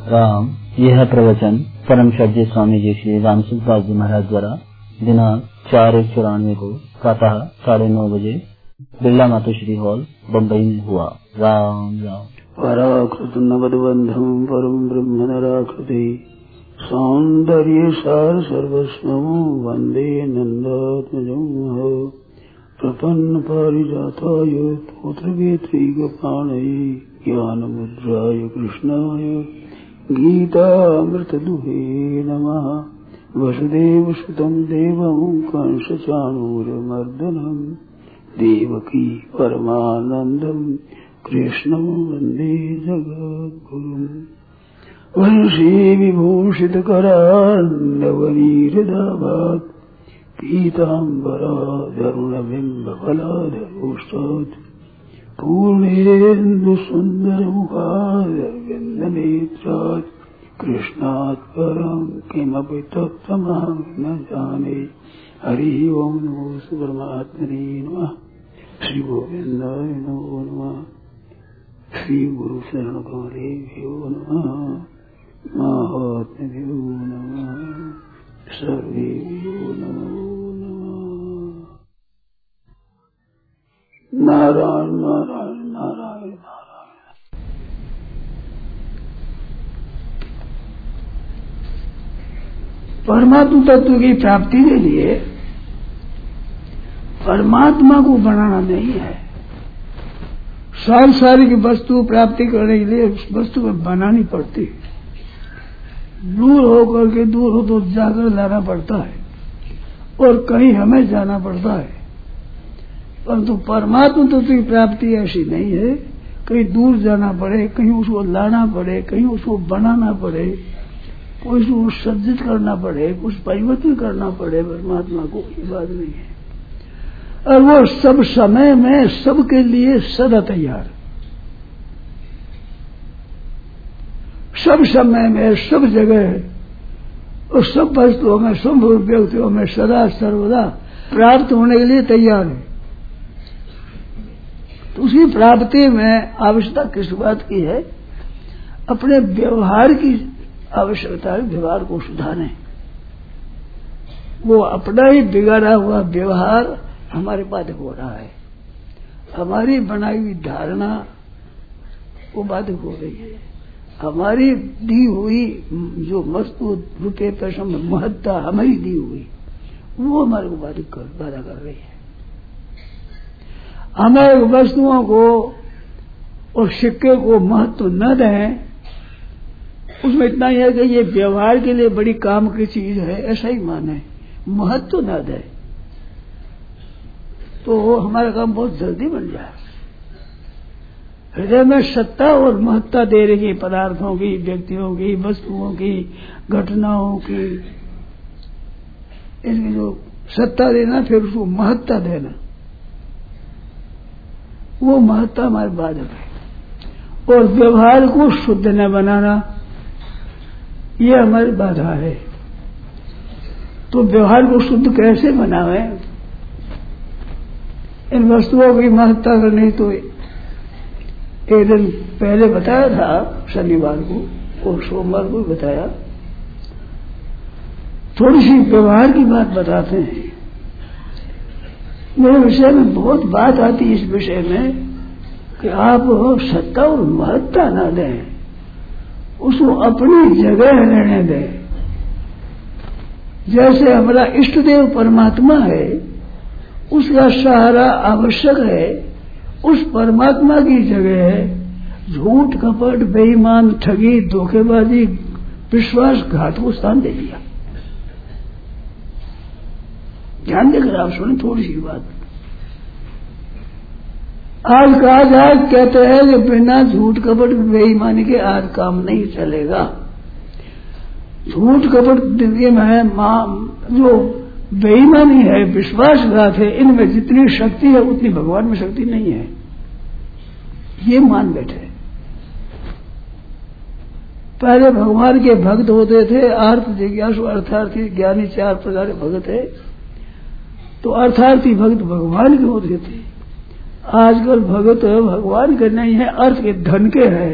राम। यह प्रवचन परम श्रद्धेय स्वामी जी श्री रामसुखदास जी महाराज द्वारा दिनांक 4/1/94 को प्रातः 9:30 बजे बिरला मातोश्री हॉल बम्बई में हुआ। राम राम। पराकृत नवद्बंधम परम ब्रह्म नराकृति सौंदर्य सार सर्वस्वं वंदे नंदात्मजं प्रपन्न पारिजाताय तोत्रवेत्रैकपाणये ज्ञानमुद्राय कृष्णाय गीतामृतदुहे नमः। वसुदेवसुतं देवं कंसचाणूरमर्दनं देवकी परमानन्दं कृष्णं वन्दे जगद्गुरुम्। वंशी विभूषितकरान्नवनीरदाभात् पीताम्बराधरुणबिम्बफलाधरोष्टात् पूर्णेन्दुसुन्दरमुखारविन्दनेत्रात् कृष्णात् परं किमपि तत्त्वमहं न जाने। हरिः ओं नमो परमात्मने नमः। श्री गोविन्दाय नमो नमः। श्री गुरु शरणकमलेभ्यो नमः। महात्म्यभ्यो नमः। सर्वेभ्यो नमो नमः। नारायण नारायण नारायण नारायण। परमात्मा तत्व की प्राप्ति के लिए परमात्मा को बनाना नहीं है। सांसारिक वस्तु प्राप्ति करने के लिए उस वस्तु को बनानी पड़ती है। दूर होकर के दूर हो तो जाकर लाना पड़ता है और कहीं हमें जाना पड़ता है। परंतु परमात्मा तत्व की प्राप्ति ऐसी नहीं है कहीं दूर जाना पड़े, कहीं उसको लाना पड़े, कहीं उसको बनाना पड़े, कोई उसको सज्जित करना पड़े, कुछ परिवर्तन करना पड़े। परमात्मा को ये बात नहीं है। और वो सब समय में सबके लिए सदा तैयार, सब समय में सब जगह और सब वस्तुओं में सब व्यक्तियों में सदा सर्वदा प्राप्त होने के लिए तैयार है। तो उसकी प्राप्ति में आवश्यकता किस बात की है? अपने व्यवहार की आवश्यकता है। व्यवहार को सुधारें। वो अपना ही बिगाड़ा हुआ व्यवहार हमारे बाधक हो रहा है। हमारी बनाई हुई धारणा वो बाधक हो रही है। हमारी दी हुई जो वस्तु रुपये पैसों में महत्ता हमारी दी हुई वो हमारे को बाधा कर रही है। हमारे वस्तुओं को और सिक्के को महत्व न दें, उसमें इतना ही है कि ये व्यवहार के लिए बड़ी काम की चीज है ऐसा ही माने, महत्व न दें तो हमारा काम बहुत जल्दी बन जाए। हृदय में सत्ता और महत्ता दे रही पदार्थों की, व्यक्तियों की, वस्तुओं की, घटनाओं की, इसकी जो सत्ता देना फिर उसको महत्ता देना, वो महत्ता हमारे बाधक है। और व्यवहार को शुद्ध न बनाना ये हमारी बाधा है। तो व्यवहार को शुद्ध कैसे बनावे? इन वस्तुओं की महत्ता करनी तो एक दिन पहले बताया था, शनिवार को और सोमवार को बताया। थोड़ी सी व्यवहार की बात बताते हैं। मेरे विषय में बहुत बात आती है इस विषय में कि आप सत्ता और महत्ता न दें, उसको अपनी जगह रहने दें। जैसे हमारा इष्ट देव परमात्मा है, उसका सहारा आवश्यक है। उस परमात्मा की जगह झूठ, कपट, बेईमान, ठगी, धोखेबाजी, विश्वासघात को स्थान दे दिया। ध्यान देकर आप सुने थोड़ी सी बात। आज कहा जाए, कहते हैं कि बिना झूठ, कपट, बेईमानी के आज काम नहीं चलेगा। झूठ, कपट में जो बेईमानी है, विश्वासघात है, इनमें जितनी शक्ति है उतनी भगवान में शक्ति नहीं है, ये मान बैठे। पहले भगवान के भक्त होते थे, अर्थ जिज्ञासु, अर्थार्थी, ज्ञानी, 4 प्रकार के भक्त है। तो अर्थार्थी भक्त भगवान के होते थे। आजकल भगत भगवान के नहीं है, अर्थ के, धन के है।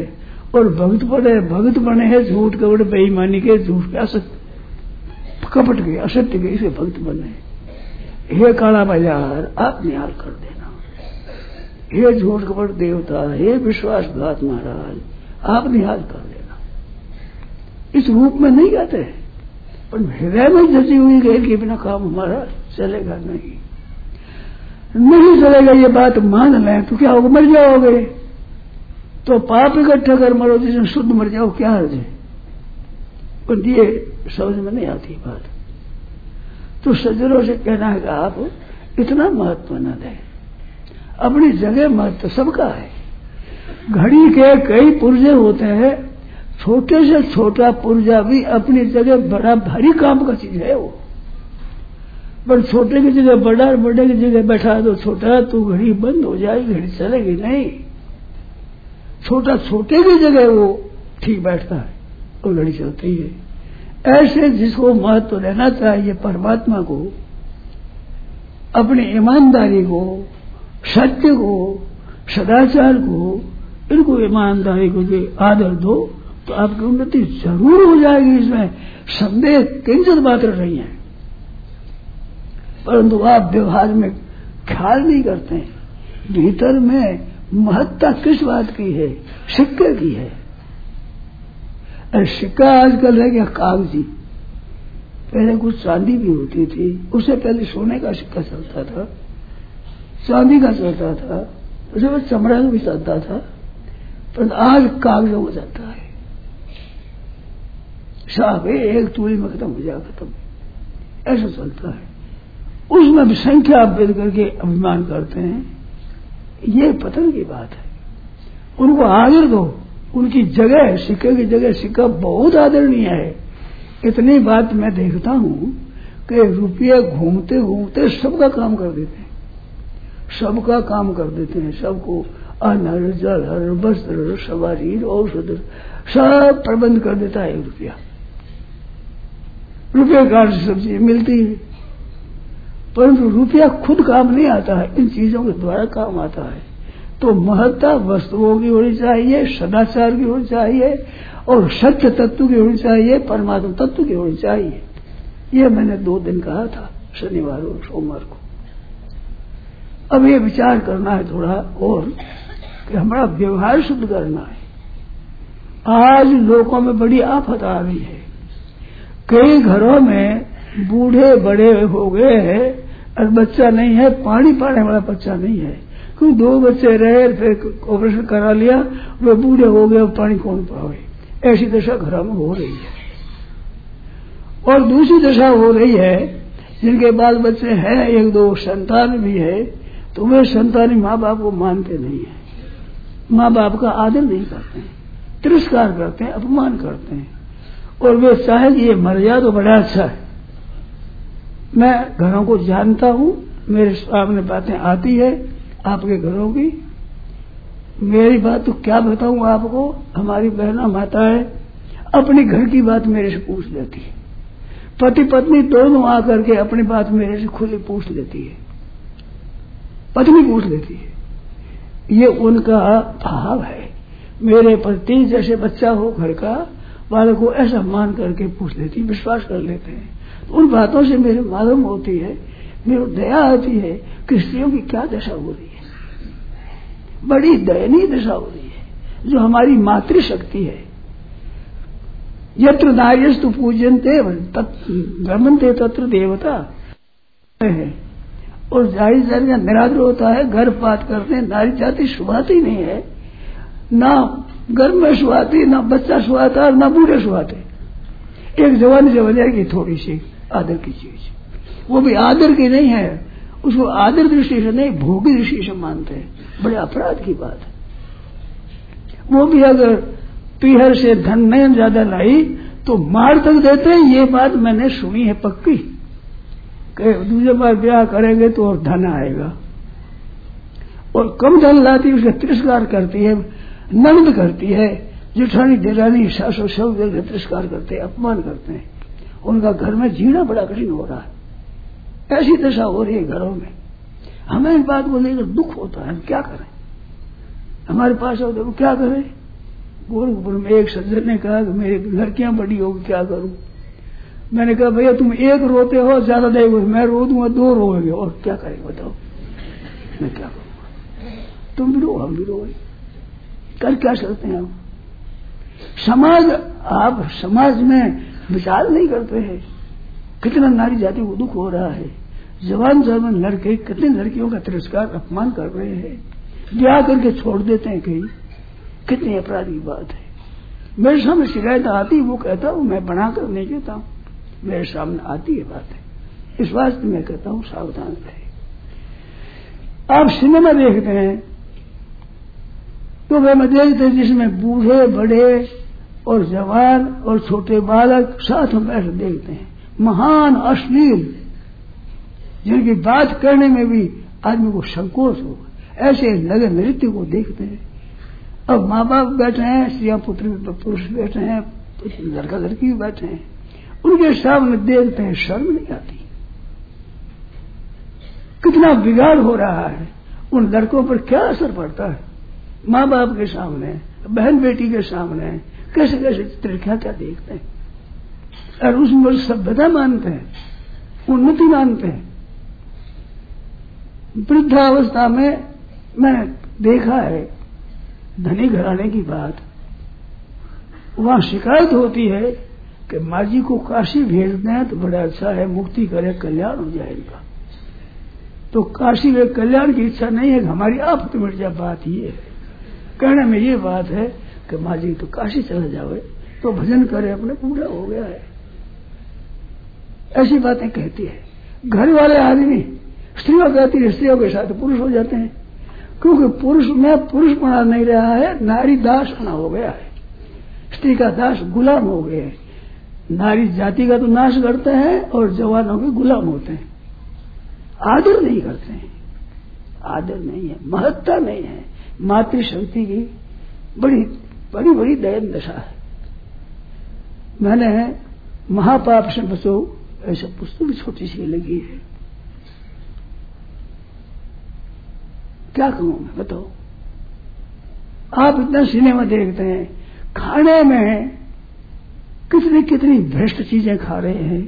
और भक्त बने हैं झूठ कपट बेईमानी के, झूठ के असत्य कपट के असत्य के, इसे भक्त बने। हे काला बाजार आप निहाल कर देना, हे झूठ कपट देवता, हे विश्वासघात महाराज आप निहाल कर देना। इस रूप में नहीं कहते, पर हृदय में धसी हुई गैर के बिना काम हमारा चलेगा नहीं चलेगा। ये बात मान लें तो क्या होगा, मर जाओगे। तो पाप इकट्ठा कर मरो, जिसमें शुद्ध मर जाओ, क्या हर्ज है। पर ये समझ में नहीं आती बात। तो सज्जनों से कहना है कि आप इतना महत्व न दें, अपनी जगह महत्व सबका है। घड़ी के कई पुर्जे होते हैं, छोटे से छोटा पुर्जा भी अपनी जगह बड़ा भारी काम का चीज है वो। पर छोटे की जगह बड़ा और बड़े की जगह बैठा दो छोटा, तो घड़ी बंद हो जाएगी, घड़ी चलेगी नहीं। छोटा छोटे की जगह वो ठीक बैठता है और घड़ी चलती है। ऐसे जिसको महत्व देना चाहिए परमात्मा को, अपनी ईमानदारी को, सत्य को, सदाचार को, इनको ईमानदारी को आदर दो तो आपकी उन्नति जरूर हो जाएगी। इसमें संदेह किंचित मात्र नहीं है। परंतु आप व्यवहार में ख्याल नहीं करते हैं। भीतर में महत्ता किस बात की है, सिक्के की है। अरे सिक्का आजकल रह गया कागजी, पहले कुछ चांदी भी होती थी, उससे पहले सोने का सिक्का चलता था, चांदी का चलता था, उससे बाद चमड़ा का भी चलता था, पर आज कागजों में चलता है। साहब एक तूली में खत्म हो जाए, खत्म, ऐसा चलता है। उसमें भी संख्या भेद करके अभिमान करते हैं, ये पतन की बात है। उनको आदर दो, उनकी जगह, सिक्के की जगह सिक्का बहुत आदरणीय है। इतनी बात मैं देखता हूं कि रुपये घूमते घूमते सबका काम कर देते हैं, सबका काम कर देते हैं। सबको अन्न जल वस्त्र सवारी औषध सब प्रबंध कर देता है रुपया। रुपये कार्ड से सब चीजें मिलती है, परंतु रुपया खुद काम नहीं आता है, इन चीजों के द्वारा काम आता है। तो महत्ता वस्तुओं की होनी चाहिए, सदाचार की होनी चाहिए, और सत्य तत्व की होनी चाहिए, परमात्मा तत्व की होनी चाहिए। ये मैंने 2 दिन कहा था, शनिवार और सोमवार को। अब ये विचार करना है थोड़ा और कि हमारा व्यवहार शुद्ध करना है। आज लोगों में बड़ी आफत आ रही है। कई घरों में बूढ़े बड़े हो गए हैं और बच्चा नहीं है, पानी पाने वाला बच्चा नहीं है। क्योंकि 2 बच्चे रहे, फिर ऑपरेशन करा लिया, वे बूढ़े हो गए, पानी कौन पावे। ऐसी दशा घरों में हो रही है। और दूसरी दशा हो रही है, जिनके बाल बच्चे हैं, 1-2 संतान भी है, तो वे संतान माँ बाप को मानते नहीं है, माँ बाप का आदर नहीं करते हैं, तिरस्कार करते हैं, अपमान करते हैं। और वे चाहे कि ये मर जाए तो बड़ा अच्छा है। मैं घरों को जानता हूं, मेरे सामने बातें आती है आपके घरों की। मेरी बात तो क्या बताऊं आपको, हमारी बहना माता है, अपने घर की बात मेरे से पूछ लेती है। पति पत्नी दोनों आकर के अपनी बात मेरे से खुली पूछ लेती है, पत्नी पूछ लेती है। ये उनका भाव है। मेरे पति जैसे बच्चा हो घर का, वालों को ऐसा मान करके पूछ लेती, विश्वास कर लेते हैं। तो उन बातों से मेरे मालूम होती है, मेरे दया आती है कि स्त्रियों की क्या दशा हो रही है। बड़ी दयनीय दशा हो रही है। जो हमारी मातृशक्ति है, यत्र नार्यस्तु पूज्यन्ते रमन्ते तत्र देवता है। और जाहिर जाति का निरादर होता है, गर्भपात करते हैं, नारी जाति सुहाती नहीं है, ना गर्भ में सुहाती, ना बच्चा सुहाता, ना बूढ़े सुहाते। एक जवानी जब जाएगी थोड़ी सी आदर की चीज, वो भी आदर की नहीं है, उसको आदर दृष्टि से नहीं, भोगी दृष्टि से मानते हैं। बड़े अपराध की बात है। वो भी अगर पीहर से धन नहीं ज्यादा लाई तो मार तक देते हैं। ये बात मैंने सुनी है पक्की, कि दूसरे बार ब्याह करेंगे तो और धन आएगा। और कम धन लाती उसका तिरस्कार करती है, नंद करती है, जेठानी देरानी सासू सब तिरस्कार करते हैं, अपमान करते हैं। उनका घर में जीना बड़ा कठिन हो रहा है। ऐसी दशा हो रही है घरों में। हमें इस बात को लेकर दुख होता है, क्या करें। हमारे पास हो तो क्या करें, गोरखपुर में एक सज्जन ने कहा कि मेरी लड़कियां बड़ी होगी, क्या करूं? मैंने कहा भैया तुम एक रोते हो, ज्यादा देखो, मैं रो दूंगा, 2 रोएंगे, और क्या करें बताओ, मैं क्या करूंगा? तुम भी रो, हम भी रोए, कर क्या सकते हैं हम? समाज, आप समाज में विचार नहीं करते हैं, कितना नारी जाति को दुख हो रहा है। जवान जवान लड़के कितने लड़कियों का तिरस्कार, अपमान कर रहे हैं, ब्याह करके छोड़ देते हैं कहीं, कितनी अपराध की बात है। मेरे सामने शिकायत आती, वो कहता हूं मैं बनाकर नहीं कहता हूं, मेरे सामने आती है बात है। इस वास्ते मैं कहता हूं सावधान रहे। आप सिनेमा देखते हैं तो वे में देखते हैं जिसमें बूढ़े बड़े और जवान और छोटे बालक साथ में बैठ देखते हैं, महान अश्लील, जिनकी बात करने में भी आदमी को संकोच हो, ऐसे लगे नृत्य को देखते हैं। अब माँ बाप बैठे हैं, स्त्रियां पुत्र पुरुष बैठे हैं, लड़का लड़की भी बैठे हैं, उनके सामने देखते हैं, शर्म नहीं आती। कितना बिगाड़ हो रहा है, उन लड़कों पर क्या असर पड़ता है, माँ बाप के सामने, बहन बेटी के सामने कैसे कैसे चित्र क्या क्या देखते हैं, और उसमें सभ्यता मानते हैं, उन्नति मानते हैं। वृद्धावस्था में मैंने देखा है, धनी घराने की बात, वहां शिकायत होती है कि माँ जी को काशी भेज दें तो बड़ा अच्छा है, मुक्ति करे, कल्याण हो जाएगा। तो काशी में कल्याण की इच्छा नहीं है कि हमारी आफत मिट जाए, बात ये है, कहने में ये बात है कि माँ जी तो काशी चला जावे तो भजन करे, अपने पूरा हो गया है, ऐसी बातें कहती है। घर वाले आदमी, स्त्रियों कहती है, स्त्रियों के साथ पुरुष हो जाते हैं, क्योंकि पुरुष में पुरुष बना नहीं रहा है, नारी दास बना हो गया है, स्त्री का दास गुलाम हो गए हैं। नारी जाति का तो नाश करते हैं और जवानों के गुलाम होते हैं, आदर नहीं करते हैं, आदर नहीं है, महत्ता नहीं है, मातृशक्ति की बड़ी बड़ी बड़ी दयन दशा है। मैंने महापाप से बचो ऐसा पुस्तक भी छोटी सी लगी है, क्या कहूं मैं बताओ। आप इतना सिनेमा देखते हैं, खाने में कितनी कितनी भ्रष्ट चीजें खा रहे हैं,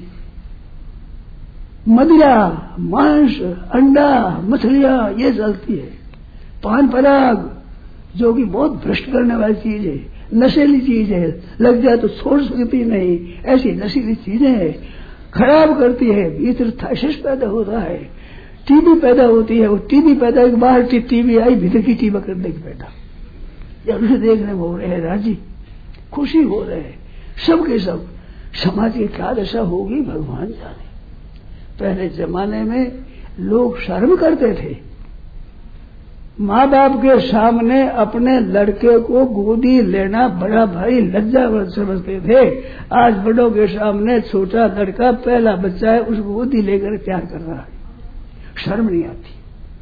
मदिरा, मांस, अंडा, मछलियां, ये चलती है, पान पराग जो कि बहुत भ्रष्ट करने वाली चीज है, नशीली चीज है, लग जाए तो छोड़ सकती नहीं, ऐसी नशीली चीजें है, खराब करती है, भीतर थाइसिस पैदा होता है, टीबी पैदा होती है, वो टीबी पैदा के बाहर टीबी आई, भीतर की टीबा करने की पैदा, जब उसे देखने हो रहे हैं राजी, खुशी हो रहे हैं, सबके सब। समाज की क्या दशा होगी भगवान जाने। पहले जमाने में लोग शर्म करते थे, माँ बाप के सामने अपने लड़के को गोदी लेना बड़ा भारी लज्जा समझते थे। आज बड़ों के सामने छोटा लड़का, पहला बच्चा है, उसको गोदी लेकर प्यार कर रहा है, शर्म नहीं आती,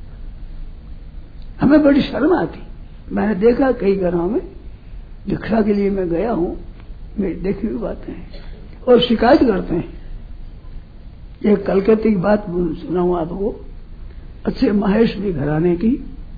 हमें बड़ी शर्म आती। मैंने देखा कई घरों में, भिक्षा के लिए मैं गया हूं, मेरी देखी हुई बातें हैं, और शिकायत करते हैं। एक कलकत्ते की बात सुनाऊं आपको, अच्छे महेश्वरी घराने की।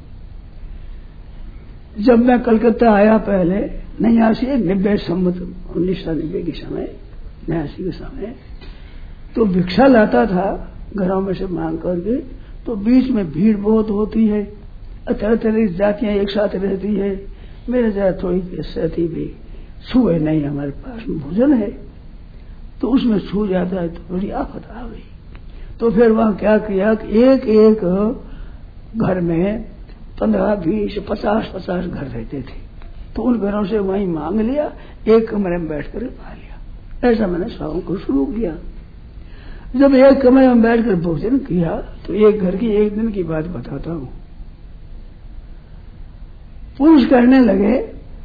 जब मैं कलकत्ता आया पहले 89 संवत 1990 के समय, 89 के समय, तो भिक्षा लाता था घरों में से मांग करके, तो बीच में भीड़ बहुत होती है, तरह तरह की जातियां एक साथ रहती है, मेरे जरा थोड़ी सहती भी छुए नहीं, हमारे पास में भोजन है, तो उसमें छू जाता है तो बड़ी आफत आ गई। तो फिर वहां क्या किया कि एक एक घर में 15, 20, 50 घर रहते थे, तो उन घरों से वहीं मांग लिया, एक कमरे में बैठकर खा लिया। ऐसा मैंने शाम को शुरू किया। जब एक कमरे में बैठकर भोजन किया तो एक घर की एक दिन की बात बताता हूं। पुरुष कहने लगे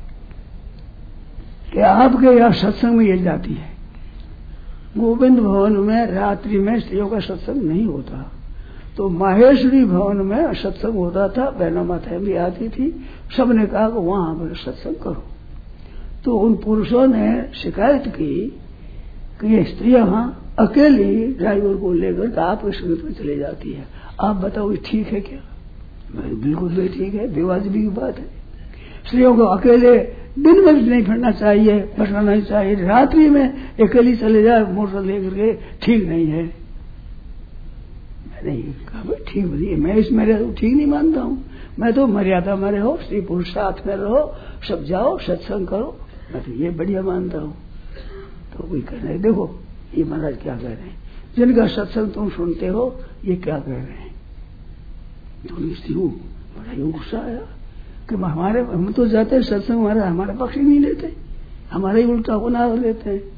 कि आपके यहां सत्संग में ये जाती है, गोविंद भवन में रात्रि में स्त्रियों का सत्संग नहीं होता, तो माहेश्वरी भवन में सत्संग होता था, बहनों माताएं भी आती थी, सबने कहा कि वहां पर सत्संग करो। तो उन पुरुषों ने शिकायत की कि ये स्त्रियां अकेली ड्राइवर को लेकर आपके संगत में चले जाती है, आप बताओ ये ठीक है क्या? बिल्कुल भी ठीक है, बेवाजिबी की बात है। स्त्रियों को अकेले दिन में भी नहीं फिरना चाहिए, बैठना नहीं चाहिए, रात्रि में अकेली चले जाए मोटर लेकर के, ठीक नहीं है। मैं नहीं कहा भाई ठीक नहीं, मैं इस मर्यादा ठीक नहीं मानता हूँ। मैं तो मर्यादा में रहो, स्त्री पुरुष साथ में रहो, सब जाओ सत्संग करो, मैं तो ये बढ़िया मानता हूँ। तो कोई कह रहे देखो ये महाराज क्या कह रहे हैं, जिनका सत्संग तुम सुनते हो ये क्या कह रहे हैं। तो स्त्री बड़ा ही गुस्सा आया कि हम तो जाते हैं सत्संग, हमारे पक्ष ही नहीं लेते, हमारा ही उल्टा गुनाह लेते हैं।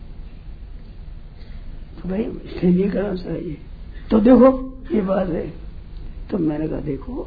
तो भाई इसलिए नहीं करना चाहिए। तो देखो ये बात है। तो मैंने कहा देखो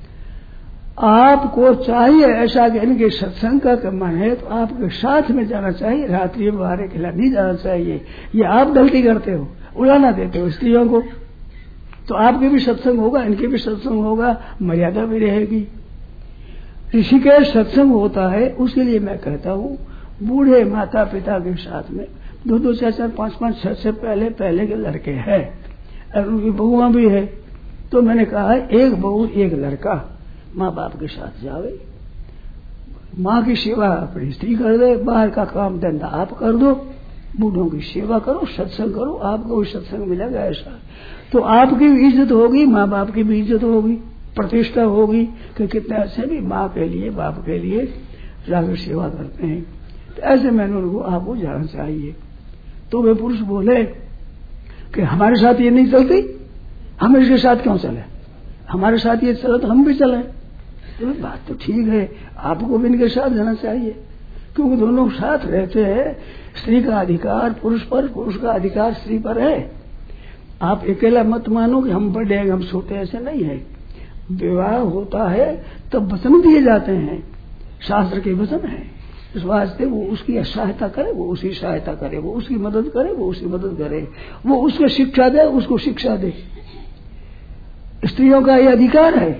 आपको चाहिए ऐसा कि इनके सत्संग का मन है तो आपके साथ में जाना चाहिए, रात्रि में बाहर अकेला नहीं जाना चाहिए। ये आप गलती करते हो, उड़ाना देते हो स्त्रियों को। तो आपके भी सत्संग होगा, इनके भी सत्संग होगा, मर्यादा भी रहेगी। ऋषिकेश सत्संग होता है, उसके लिए मैं कहता हूँ बूढ़े माता पिता के साथ में 2-2, 4-4, 5-5, 6 पहले के लड़के हैं और उनकी बहुआ भी है। तो मैंने कहा एक बहू एक लड़का माँ बाप के साथ जावे, माँ की सेवा अपनी स्त्री कर दे, बाहर का काम धंधा आप कर दो, बूढ़ों की सेवा करो, सत्संग करो, आपको भी सत्संग मिलेगा। ऐसा तो आपकी भी इज्जत होगी, माँ बाप की भी इज्जत होगी, प्रतिष्ठा होगी कि कितने अच्छे भी माँ के लिए बाप के लिए जाकर सेवा करते हैं। तो ऐसे मैंने उनको आपको जाना चाहिए। तो वे पुरुष बोले कि हमारे साथ ये नहीं चलती, हम इसके साथ क्यों चले, हमारे साथ ये चले तो हम भी चले। तो बात तो ठीक है, आपको भी इनके साथ जाना चाहिए, क्योंकि दोनों साथ रहते हैं। स्त्री का अधिकार पुरुष पर, पुरुष का अधिकार स्त्री पर है। आप अकेला मत मानो कि हम बड़े हैं हम छोटे, ऐसे नहीं है। विवाह होता है तब वचन दिए जाते हैं, शास्त्र के वचन है। इस वास्ते वो उसकी सहायता करे, वो उसकी सहायता करे, वो उसकी मदद करे, वो उसकी मदद करे, वो उसको शिक्षा दे, उसको शिक्षा दे। स्त्रियों का ये अधिकार है।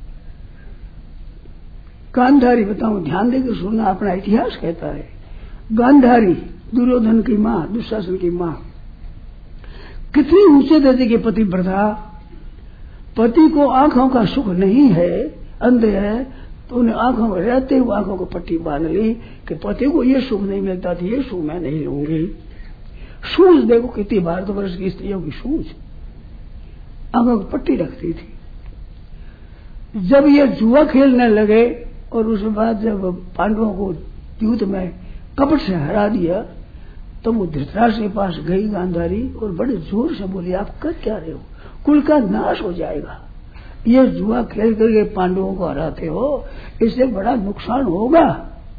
गांधारी बताऊं, ध्यान देकर सुनना, अपना इतिहास कहता है। गांधारी दुर्योधन की माँ, दुशासन की माँ, कितनी ऊंचे दर्जे की पतिव्रता। पति को आंखों का सुख नहीं है, अंधे है, तो उन्हें आंखों में रहते हुए आंखों को पट्टी बांध ली कि पति को ये सुख नहीं मिलता था, ये सुख मैं नहीं लूंगी। सूझ देखो कितनी भारतवर्ष की स्त्रियों की सूझ, आंखों को पट्टी रखती थी। जब ये जुआ खेलने लगे और उसके बाद जब पांडवों को युद्ध में कपट से हरा दिया, तो वो धृतराष्ट्र के पास गई गांधारी और बड़े जोर से बोली आप कर क्या रहे हो, कुल का नाश हो जाएगा, ये जुआ खेल करके पांडवों को हराते हो, इससे बड़ा नुकसान होगा।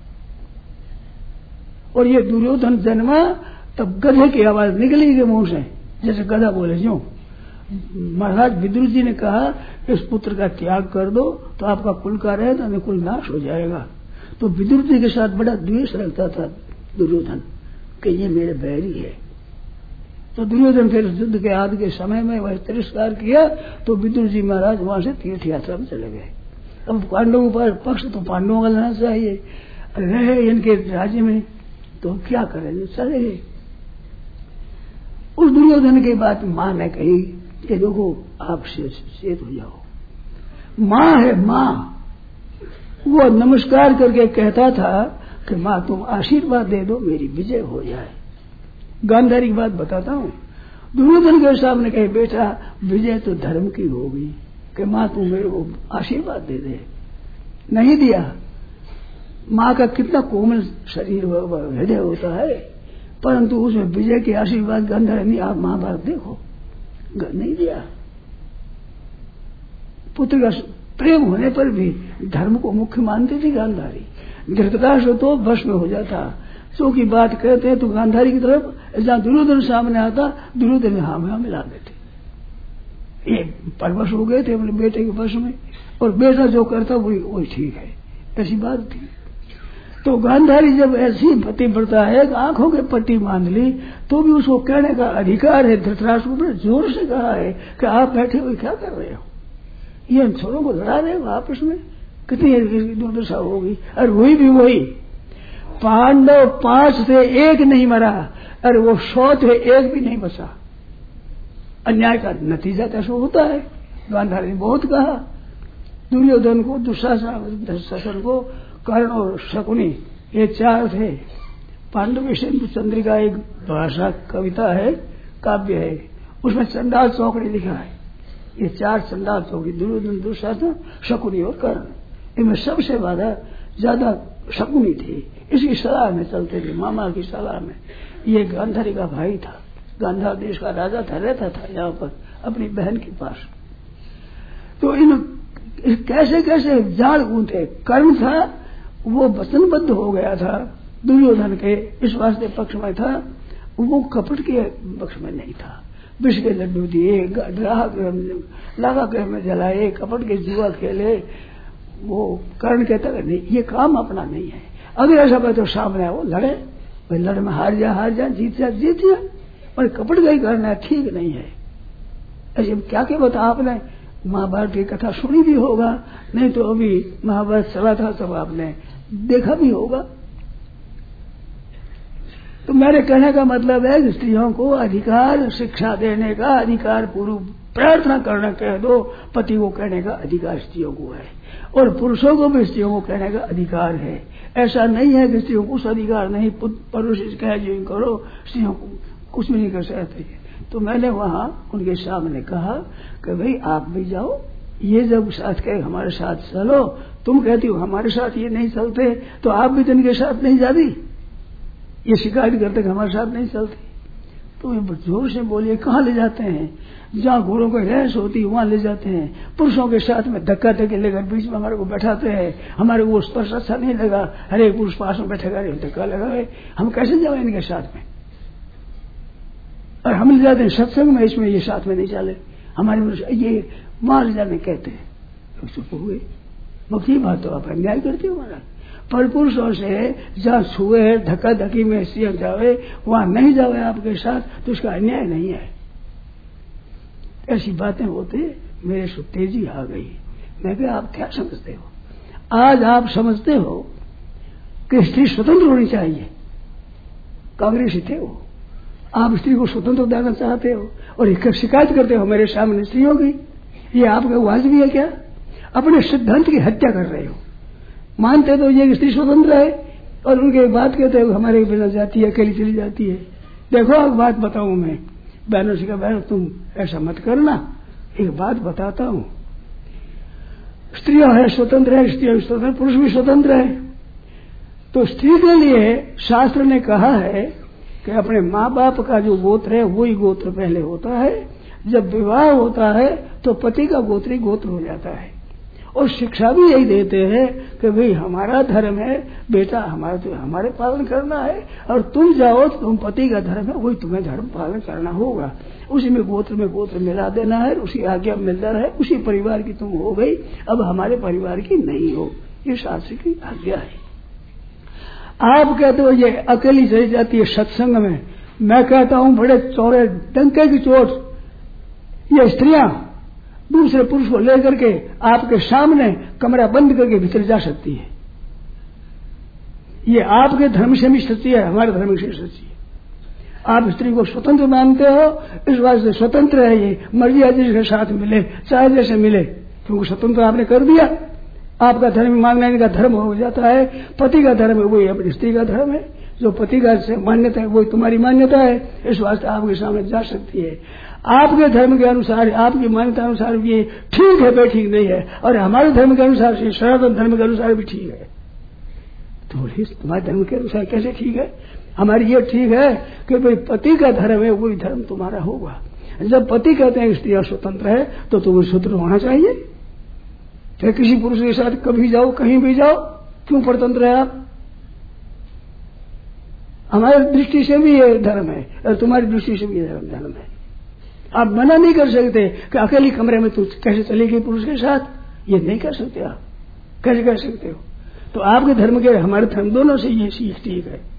और ये दुर्योधन जन्मा तब गधे की आवाज निकली के मुंह से, जैसे गधा बोले जो। महाराज विदुर जी ने कहा इस पुत्र का त्याग कर दो तो आपका कुल का रहे तो कुल नाश हो जाएगा। तो विदुर जी के साथ बड़ा द्वेष रखता था दुर्योधन कि ये मेरे बैरी है। तो दुर्योधन फिर युद्ध के आदि के समय में वह तिरस्कार किया, तो विदुर जी महाराज वहां से तीर्थ यात्रा में चले गए। अब पांडवों पर पक्ष तो पांडवों का लेना चाहिए, रहे इनके राज्य में तो क्या करेंगे, चले गए। उस दुर्योधन की बात मां ने कही कि देखो आप चेत हो जाओ, मां है मां। वो नमस्कार करके कहता था कि मां तुम आशीर्वाद दे दो मेरी विजय हो जाए। गांधारी की बात बताता हूं, दुर्योधन के सामने कहे बेटा विजय तो धर्म की होगी, कि मां तू मेरे को आशीर्वाद दे दे। नहीं दिया। मां का कितना कोमल शरीर हृदय होता है, परंतु उसमें विजय के आशीर्वाद गांधारी नहीं, आप महाभारत देखो, नहीं दिया। पुत्र का प्रेम होने पर भी धर्म को मुख्य मानती थी गांधारी। धृतराष्ट्र तो वश में हो जाता, सो की बात कहते हैं तो गांधारी की तरफ जहां दुर्योधन सामने आता, दुर्योधन हाँ में मिला देते। ये परवश हो गए थे अपने बेटे के वश में, और बेटा जो करता वही ठीक है, ऐसी बात थी। तो गांधारी जब ऐसी पतिव्रता है आंखों के पट्टी बांध ली, तो भी उसको कहने का अधिकार है। धृतराष्ट्र को बड़े जोर से कहा है कि आप बैठे हुए क्या कर रहे हो, ये छोरों को लड़ा रहे हो आपस में, कितनी दुर्दशा होगी। और हुई भी वही, पांडव 5 थे 1 नहीं मरा, और वो 100 थे 1 भी नहीं बचा। अन्याय का नतीजा कैसे होता है। गांधारी ने बहुत कहा दुर्योधन को, दुशासन को, कर्ण और शकुनी ये 4 थे। पांडव सिंधु चंद्रिका एक भाषा कविता है, काव्य है, उसमें चंडाल चौकड़ी लिखा है। ये 4 चंडाल चौकड़ी, दुर्योधन, दुशासन, शकुनी और कर्ण, इनमें सबसे ज्यादा शकुनी थी। इसकी सलाह में चलते थे, मामा की सलाह में। ये गांधारी का भाई था, गांधार देश का राजा था, रहता था यहाँ पर अपनी बहन के पास। तो इन कैसे कैसे जाल गूंथे। कर्ण था वो वचनबद्ध हो गया था दुर्योधन के इस वास्ते पक्ष में था, वो कपट के पक्ष में नहीं था। विष के लड्डू दिए, लागा ग्रह में जलाए, कपट के जुआ खेले, वो कर्ण कहता है नहीं, ये काम अपना नहीं है। अगर ऐसा बात तो सामने आओ, लड़े, भाई लड़ में हार जा, जीत जा, और कपट का ही करना ठीक नहीं है। ऐसे क्या क्या बता, आपने महाभारत की कथा सुनी भी होगा, नहीं तो अभी महाभारत चला था सब आपने देखा भी होगा। तो मेरे कहने का मतलब है कि स्त्रियों को अधिकार शिक्षा देने का अधिकार, पूर्व प्रार्थना करना कह दो, पति को कहने का अधिकार स्त्रियों को है, और पुरुषों को भी स्त्रियों को कहने का अधिकार है। ऐसा नहीं है कि स्त्रियों को उस अधिकार नहीं, पुरुष कहे जो करो, स्त्रियों को कुछ भी नहीं कर सकते। तो मैंने वहां उनके सामने कहा कि भाई आप भी जाओ, ये जब साथ कहे हमारे साथ चलो, तुम कहती हो हमारे साथ ये नहीं चलते, तो आप भी तो इनके साथ नहीं जाती, ये शिकायत करते कि हमारे साथ नहीं चलती। तो ये जोर से बोलिए, कहाँ ले जाते हैं? जहाँ घोड़ों की रेस होती वहां ले जाते हैं, पुरुषों के साथ में धक्का धक्की लेकर बीच में हमारे को बैठाते हैं, हमारे को स्पर्श अच्छा नहीं लगा, हर एक पुरुष पास में बैठेगा, धक्का लगा, हम कैसे जाए इनके साथ में? और हम ले जाते हैं सत्संग में, इसमें ये साथ में नहीं चले, हमारे ये वहां ले जाने कहते हैं। तो चुप हुए, मुख्य बात तो आप अन्याय करते हो हमारा। पर पुरुषों से जहाँ छुए धक्का धक्की में सिंह जावे, वहां नहीं जावे आपके साथ, तो उसका अन्याय नहीं है। ऐसी बातें होते मेरे से तेजी आ गई। मैं कहा आप क्या समझते हो? आज आप समझते हो कि स्त्री स्वतंत्र होनी चाहिए, कांग्रेसी थे वो, आप स्त्री को स्वतंत्र देना चाहते हो और एक शिकायत करते हो मेरे सामने स्त्रियों की, ये आपका वाजिब है क्या? अपने सिद्धांत की हत्या कर रहे हो। मानते तो ये स्त्री स्वतंत्र है और उनके बात कहते हो हमारे बिना जाती है, अकेली चली जाती है। देखो एक बात बताऊं मैं, बहनों से कहा बहनों तुम ऐसा मत करना, एक बात बताता हूं, स्त्रियां है स्वतंत्र है, स्त्रियां स्वतंत्र, पुरुष भी स्वतंत्र है। तो स्त्री के लिए शास्त्र ने कहा है कि अपने माँ बाप का जो गोत्र है वही गोत्र पहले होता है, जब विवाह होता है तो पति का गोत्री गोत्र हो जाता है। और शिक्षा भी यही देते हैं कि भाई हमारा धर्म है बेटा, हमारा तो हमारे पालन करना है, और तुम जाओ तो तुम पति का धर्म है वही तुम्हें धर्म पालन करना होगा, उसी में गोत्र मिला देना है, उसी आज्ञा मिलता है, उसी परिवार की तुम हो गई, अब हमारे परिवार की नहीं हो, ये शास्त्र की आज्ञा है। आप कहते हो ये अकेली चली जाती है सत्संग में, मैं कहता हूं बड़े चौड़े डंके की चोट ये स्त्रियां दूसरे पुरुष को लेकर के आपके सामने कमरा बंद करके भीतर जा सकती है। ये आपके धर्म से भी सच्ची है, हमारे धर्म से सच्ची है। आप स्त्री को स्वतंत्र मानते हो, इस बात से स्वतंत्र है, ये मर्जी है जिसके साथ मिले चाहे जैसे मिले, क्योंकि स्वतंत्र आपने कर दिया। आपका धर्म मानने का धर्म हो जाता है, पति का धर्म है वही अपनी स्त्री का धर्म है, जो पति का मान्यता है वही तुम्हारी मान्यता है, इस वास्ते आपके सामने जा सकती है। आपके धर्म के अनुसार, आपकी मान्यता अनुसार ये ठीक है, भाई ठीक नहीं है, और हमारे धर्म के अनुसार से, सनातन धर्म के अनुसार भी ठीक है। तो बोलिए तुम्हारे धर्म के अनुसार कैसे ठीक है? हमारी ये ठीक है कि भाई पति का धर्म है वही धर्म तुम्हारा होगा। जब पति कहते हैं स्त्रियां स्वतंत्र है तो तुम्हें स्वतंत्र होना चाहिए। फिर किसी पुरुष के साथ कभी जाओ कहीं भी जाओ, क्यों परतंत्र है आप? हमारी दृष्टि से भी ये धर्म है और तुम्हारी दृष्टि से भी ये धर्म है। आप मना नहीं कर सकते कि अकेली कमरे में तू कैसे चलेगी पुरुष के साथ, ये नहीं कर सकते आप, कैसे कर सकते हो? तो आपके धर्म के हमारे धर्म दोनों से ये सीख ठीक है।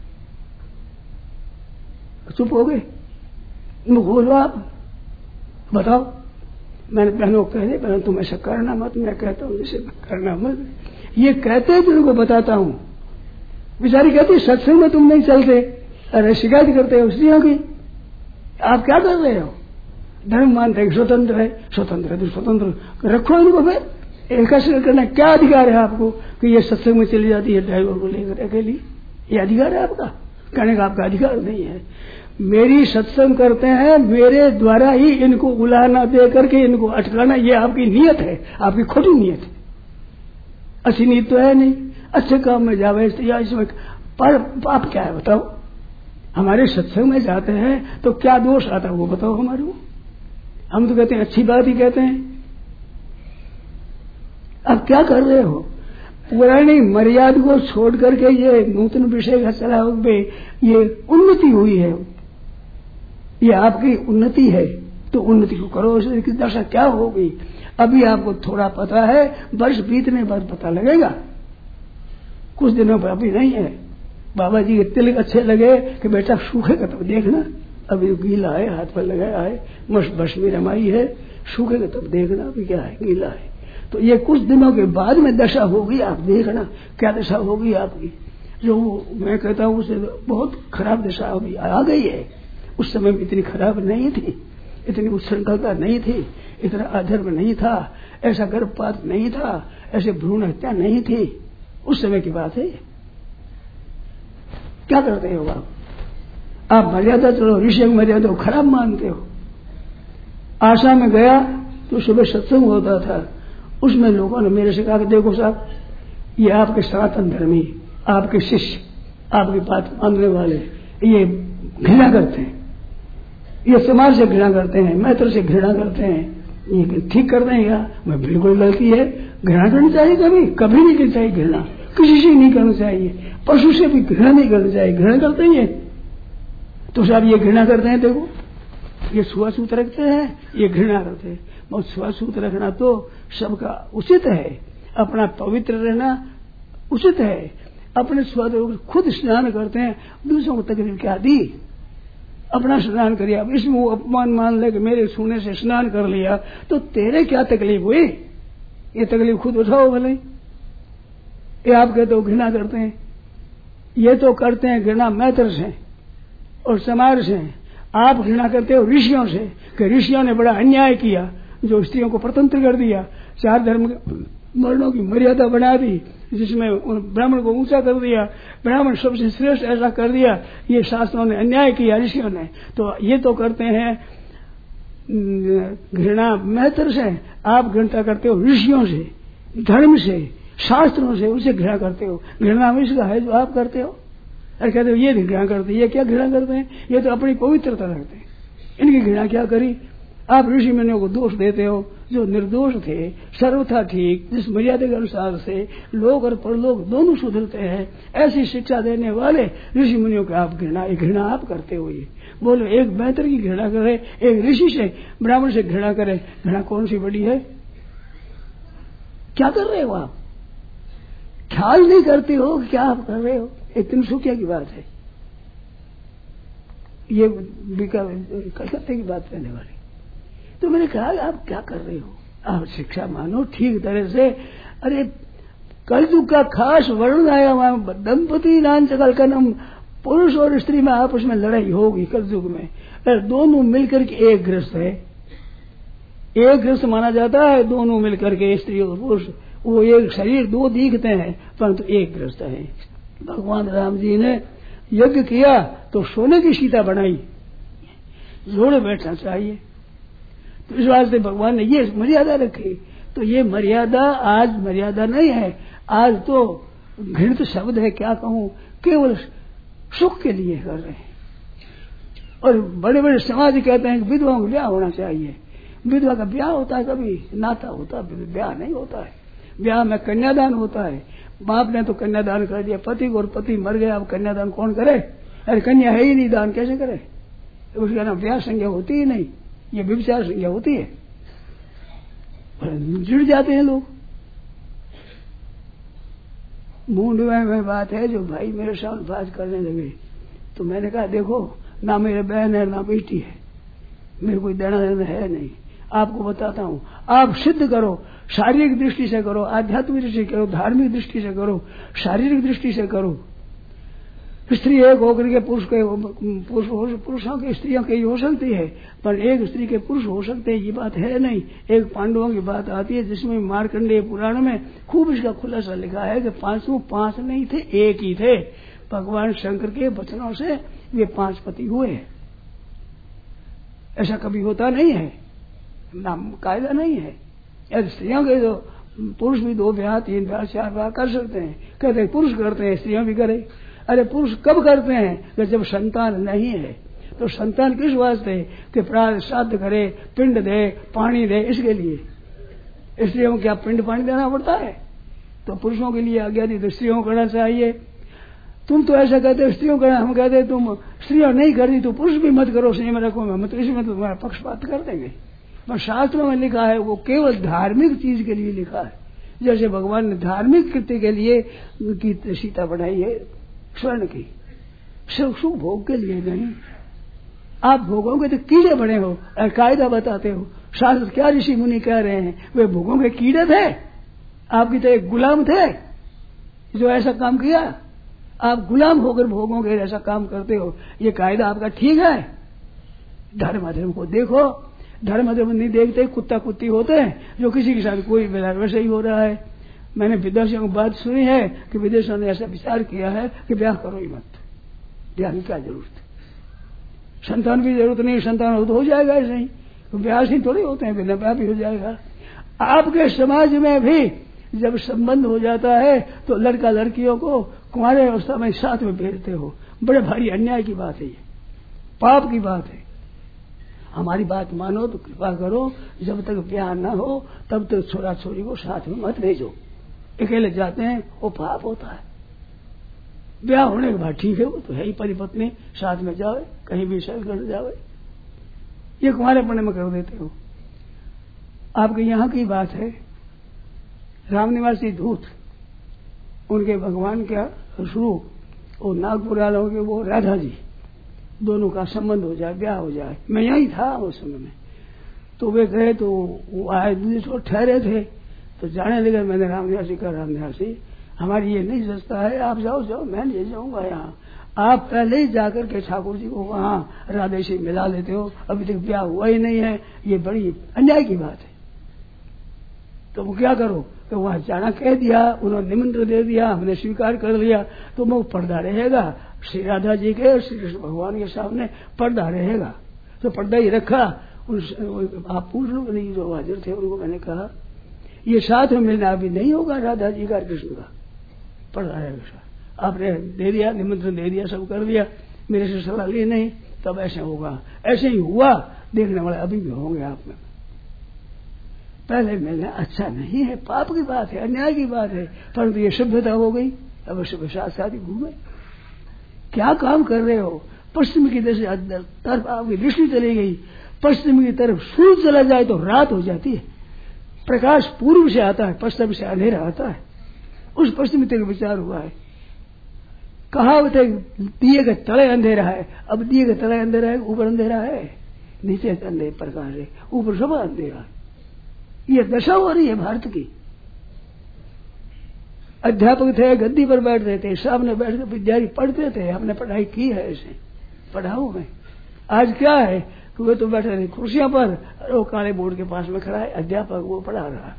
चुप हो गए, बोलो आप बताओ। मैंने बहनों को कह दिया बहनों तुम ऐसा करना मत, मैं कहता हूं जैसे करना मत, ये कहते हैं तुमको बताता हूं। बेचारी कहती सत्संग में तुम नहीं चलते, अरे शिकायत करते हो स्त्रियों की, आप क्या कर रहे हो? धर्म मानते हैं स्वतंत्र है, स्वतंत्र है तो स्वतंत्र रखो इनको, फिर एकाश्रय करना क्या अधिकार है आपको कि ये सत्संग में चली जाती है ड्राइवर को लेकर अकेली? ये अधिकार है आपका? कहने का आपका अधिकार नहीं है। मेरी सत्संग करते हैं, मेरे द्वारा ही इनको उलाना दे करके इनको अटकाना, ये आपकी नीयत है, आपकी खोटी नीयत है। अच्छी नीयत तो है नहीं। अच्छे काम में जावे या इसमें पर पाप क्या है बताओ? हमारे सत्संग में जाते हैं तो क्या दोष आता है वो बताओ हमारे को? हम तो कहते हैं अच्छी बात ही कहते हैं। अब क्या कर रहे हो? पुरानी मर्यादा को छोड़ करके ये नूतन विषय का चला ये उन्नति हुई है, ये आपकी उन्नति है, तो उन्नति को करो। इसकी दशा क्या होगी अभी आपको थोड़ा पता है, वर्ष बीतने बाद पता लगेगा, कुछ दिनों पर अभी नहीं है। बाबा जी के तिलक अच्छे लगे कि बेटा सूखेगा तब देखना, अभी गीला है, हाथ पर लगाया है, बस में रमाई है, सूखेगा तब देखना अभी क्या है, गीला है। तो ये कुछ दिनों के बाद में दशा होगी, आप देखना क्या दशा होगी आपकी। जो मैं कहता हूँ उसे बहुत खराब दशा अभी आ गई है, उस समय में इतनी खराब नहीं थी, इतनी उच्छृंखलता नहीं थी, इतना अधर्म नहीं था, ऐसा गर्भपात नहीं था, ऐसे भ्रूण हत्या नहीं थी, उस समय की बात है। क्या करते हो आप मर्यादा चलो, ऋषि मर्यादा को खराब मानते हो। आशा में गया तो सुबह सत्संग होता था, उसमें लोगों ने मेरे से कहा कि देखो साहब, ये आपके सनातन धर्मी, आपके शिष्य, आपकी बात मानने वाले ये घृणा करते हैं, ये समाज से घृणा करते हैं, मैत्र से घृणा करते हैं, ये ठीक करते हैं क्या? मैं बिल्कुल गलती है, घृणा करनी चाहिए, कभी नहीं करनी चाहिए घृणा, किसी से नहीं करनी चाहिए, पशु से भी घृणा नहीं करनी चाहिए, घृणा करते ही है। तो साहब ये घृणा करते हैं, देखो ये छुआछूत रखते हैं, ये घृणा करते हैं। बहुत छुआछूत रखना तो सबका उचित है, अपना पवित्र रहना उचित है। अपने खुद स्नान करते हैं, दूसरों को तकलीफ क्या दी? अपना स्नान करिए। अब इसमें वो अपमान मान ले कि मेरे छूने से स्नान कर लिया, तो तेरे क्या तकलीफ हुई? ये तकलीफ खुद उठाओ भले। ये आप कहते हो घृणा करते हैं, ये तो करते हैं घृणा मैत्र से और समाज से। आप घृणा करते हो ऋषियों से कि ऋषियों ने बड़ा अन्याय किया, जो स्त्रियों को स्वतंत्र कर दिया, 4 धर्म वर्णों की मर्यादा बना दी, जिसमें ब्राह्मण को ऊंचा कर दिया, ब्राह्मण सबसे श्रेष्ठ ऐसा कर दिया, ये शास्त्रों ने अन्याय किया ऋषियों ने। तो ये तो करते हैं घृणा मैत्र से, आप घृणा करते हो ऋषियों से, धर्म से, शास्त्रों से, उसे घृणा करते हो। घृणा में इसका है जो आप करते हो। अरे कहते हो ये घृणा करते हैं, ये क्या घृणा करते हैं? ये तो अपनी पवित्रता रखते हैं, इनकी घृणा क्या करी? आप ऋषि मुनियों को दोष देते हो जो निर्दोष थे, सर्वथा ठीक, जिस मर्यादा के अनुसार से लोग और परलोक दोनों सुधरते हैं, ऐसी शिक्षा देने वाले ऋषि मुनियों की आप घृणा आप करते हो। ये बोलो एक बेहतर की घृणा करे, एक ऋषि से ब्राह्मण से घृणा करे, घृणा कौन सी बड़ी है? क्या कर रहे हो आप? ख्याल नहीं करते हो क्या आप कर रहे हो? इतनी सुखिया की बात है ये, कलकत्ते की बात कहने वाली। तो मैंने कहा आप क्या कर रहे हो? आप शिक्षा मानो ठीक तरह से। अरे कलयुग का खास वर्णन आया वहां, दंपति नान चकल कनम, पुरुष और स्त्री में आपस में लड़ाई होगी कलयुग में। दोनों मिलकर के एक गृहस्थ है, एक गृहस्थ माना जाता है, दोनों मिलकर के स्त्री और पुरुष, वो एक शरीर दो दिखते हैं परंतु एक गृहस्थ है। भगवान राम जी ने यज्ञ किया तो सोने की सीता बनाई, जोड़े बैठना चाहिए, तो इस वास्ते भगवान ने ये मर्यादा रखी। तो ये मर्यादा आज मर्यादा नहीं है, आज तो घृणित शब्द है, क्या कहूं, केवल सुख के लिए कर रहे हैं। और बड़े बड़े समाज कहते हैं कि विधवाओं का ब्याह होना चाहिए। विधवा का ब्याह होता है, कभी नाता होता है, ब्याह नहीं होता है। ब्याह में कन्यादान होता है, बाप ने तो कन्यादान कर दिया पति को, और पति मर गया, अब कन्यादान कौन करे? अरे कन्या है ही नहीं, दान कैसे करे? उसका नाम ब्याह संज्ञा होती ही नहीं, ये व्यभिचार संज्ञा होती है। जुड़ जाते हैं लोग। मुंडवे में बात है, जो भाई मेरे साथ बात करने लगे तो मैंने कहा देखो, ना मेरे बहन है ना बेटी है, मेरे कोई देना देना है नहीं। आपको बताता हूं, आप सिद्ध करो, शारीरिक दृष्टि से करो, आध्यात्मिक दृष्टि से करो, धार्मिक दृष्टि से करो, शारीरिक दृष्टि से करो। स्त्री एक होकर के पुरुषों की स्त्रियों की हो सकती है, पर एक स्त्री के पुरुष हो सकते हैं, ये बात है नहीं। एक पांडवों की बात आती है जिसमें मार्कंडेय पुराण में खूब इसका खुलासा लिखा है कि 5 नहीं थे, एक ही थे। भगवान शंकर के वचनों से वे 5 पति हुए। ऐसा कभी होता नहीं है, नाम कायदा नहीं है। स्त्रियों के जो पुरुष भी 2 ब्याह 3 ब्याह 4 ब्याह कर सकते हैं, कहते हैं पुरुष करते हैं, स्त्रियां भी करें। अरे पुरुष कब करते हैं कि जब संतान नहीं है। तो संतान किस वास्ते कि प्राण श्राद्ध करे, पिंड दे, पानी दे, इसके लिए। स्त्रियों को क्या पिंड पानी देना पड़ता है? तो पुरुषों के लिए आज्ञा दी तो स्त्रियों को करना चाहिए। तुम तो ऐसा कहते हो स्त्रियों करना, हम कहते तुम स्त्रियां नहीं करती तो पुरुष भी मत करो, संयम रखो, हम तो इसमें तो तुम्हारा पक्षपात कर देंगे। पर शास्त्रों में लिखा है वो केवल धार्मिक चीज के लिए लिखा है। जैसे भगवान ने धार्मिक कृत्य के लिए की सीता बढ़ाई है स्वर्ण की, सुख भोग के लिए नहीं। आप भोगोगे तो कीड़े बने हो, कायदा बताते हो। शास्त्र क्या ऋषि मुनि कह रहे हैं, वे भोगों के कीड़े थे, आपकी तो एक गुलाम थे जो ऐसा काम किया। आप गुलाम होकर भोगोगे, ऐसा काम करते हो, ये कायदा आपका ठीक है? धर्म अधर्म को देखो, धर्म अधर्म नहीं देखते, कुत्ता कुत्ती होते हैं जो किसी के साथ कोई व्यवहार वैसे ही हो रहा है। मैंने विदेशियों की बात सुनी है कि विदेशों ने ऐसा विचार किया है कि ब्याह करो ही मत, ब्याह की क्या जरूरत है, संतान की जरूरत नहीं, संतान हो तो हो जाएगा ऐसे ही, तो ब्याह से थोड़ी होते हैं, बिना ब्याह भी हो जाएगा। आपके समाज में भी जब संबंध हो जाता है तो लड़का लड़कियों को कुंवारे अवस्था में साथ में भेजते हो, बड़े भारी अन्याय की बात है, ये पाप की बात है। हमारी बात मानो तो कृपा करो, जब तक ब्याह न हो तब तक छोरा छोरी को साथ में मत भेजो। अकेले जाते हैं वो पाप होता है। ब्याह होने के बाद ठीक है, वो तो है ही, परिपत्नी साथ में जाओ, कहीं भी सैर कर जाओ, ये कुंवारेपने में कर देते हो। आपके यहाँ की बात है, राम निवासी दूत, उनके भगवान का स्वरूप, वो नागपुर वालों के वो राधा जी, दोनों का संबंध हो जाए, ब्याह हो जाए। मैं यही था उस समय में, तो वे गए तो वो आए, दूसरे ठहरे थे, तो जाने लगे। मैंने राम निवासी का, राम निवासी हमारी ये नहीं सस्ता है, आप जाओ जाओ, मैं नहीं जाऊंगा यहाँ। आप पहले ही जाकर के ठाकुर जी को वहाँ राधे से मिला लेते हो, अभी तक ब्याह हुआ ही नहीं है, ये बड़ी अन्याय की बात है। तो वो क्या करो कि वहां जाना कह दिया, उन्होंने निमंत्रण दे दिया, हमने स्वीकार कर लिया, तो वो पर्दा रहेगा श्री राधा जी के और श्री कृष्ण भगवान के सामने पर्दा रहेगा। तो पर्दा ही रखा। आप पूछ लो नहीं, जो हाजिर थे उनको मैंने कहा ये साथ में मिलना अभी नहीं होगा, राधा जी का कृष्ण का पर्दा रहेगा। आपने दे दिया, निमंत्रण दे दिया, सब कर दिया, मेरे से सलाह ली नहीं, तब ऐसे होगा। ऐसे ही हुआ, देखने वाले अभी भी होंगे आप में। पहले मिलना अच्छा नहीं है, पाप की बात है, अन्याय की बात है, परंतु ये सभ्यता हो गई। अब सभ्य साथ साथ ही घूमे, क्या काम कर रहे हो? पश्चिम की तरफ आपकी दृष्टि चली गई, पश्चिम की तरफ सूर्य चला जाए तो रात हो जाती है, प्रकाश पूर्व से आता है, पश्चिम से अंधेरा आता है। उस पश्चिम की तरफ विचार हुआ है, कहावत है दिए के तले अंधेरा है। अब दिए के तले अंधेरा है, ऊपर अंधेरा है, नीचे अंधेरा प्रकाश है, ऊपर सब अंधेरा है। ये दशा हो रही है भारत की। अध्यापक थे, गद्दी पर बैठते थे, सामने बैठ कर विद्यार्थी पढ़ते थे, हमने पढ़ाई की है ऐसे पढ़ाऊ में। आज क्या है कि वे तो बैठे थे कुर्सियों पर, वो काले बोर्ड के पास में खड़ा है अध्यापक, वो पढ़ा रहा है।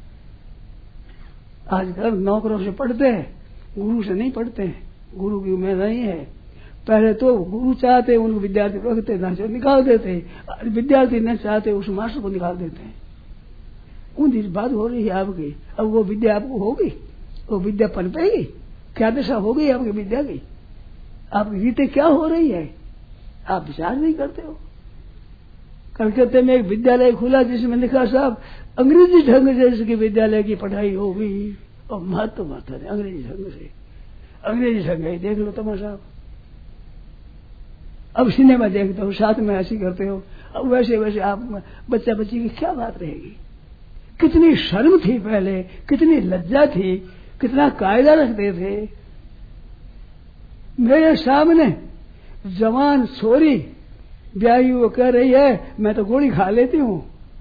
आजकल नौकरों से पढ़ते हैं, गुरु से नहीं पढ़ते हैं, गुरु की उम्मीद नहीं है। पहले तो गुरु चाहते उनको विद्यार्थी रखते, ना जो निकाल देते, विद्यार्थी न चाहते उस मास्टर को निकाल देते हैं। उनकी बात हो रही है आपकी। अब वो विद्या आपको होगी, वो विद्या पनपेगी, क्या दशा हो गई आपकी विद्या की? आपकी रीते क्या हो रही है, आप विचार नहीं करते हो। कलकत्ते में एक विद्यालय खुला जिसमें लिखा साहब अंग्रेजी ढंग से इसकी विद्यालय की पढ़ाई होगी, और महत्व महत्व है अंग्रेजी ढंग से, अंग्रेजी ढंग है, देख लो तमाशा। अब सिनेमा देखते हो, साथ में ऐसी करते हो, अब वैसे वैसे आप बच्चा बच्ची की क्या बात रहेगी? कितनी शर्म थी पहले, कितनी लज्जा थी, कितना कायदा रखते थे। मेरे सामने जवान छोरी ब्याही वो कह रही है मैं तो गोली खा लेती हूँ।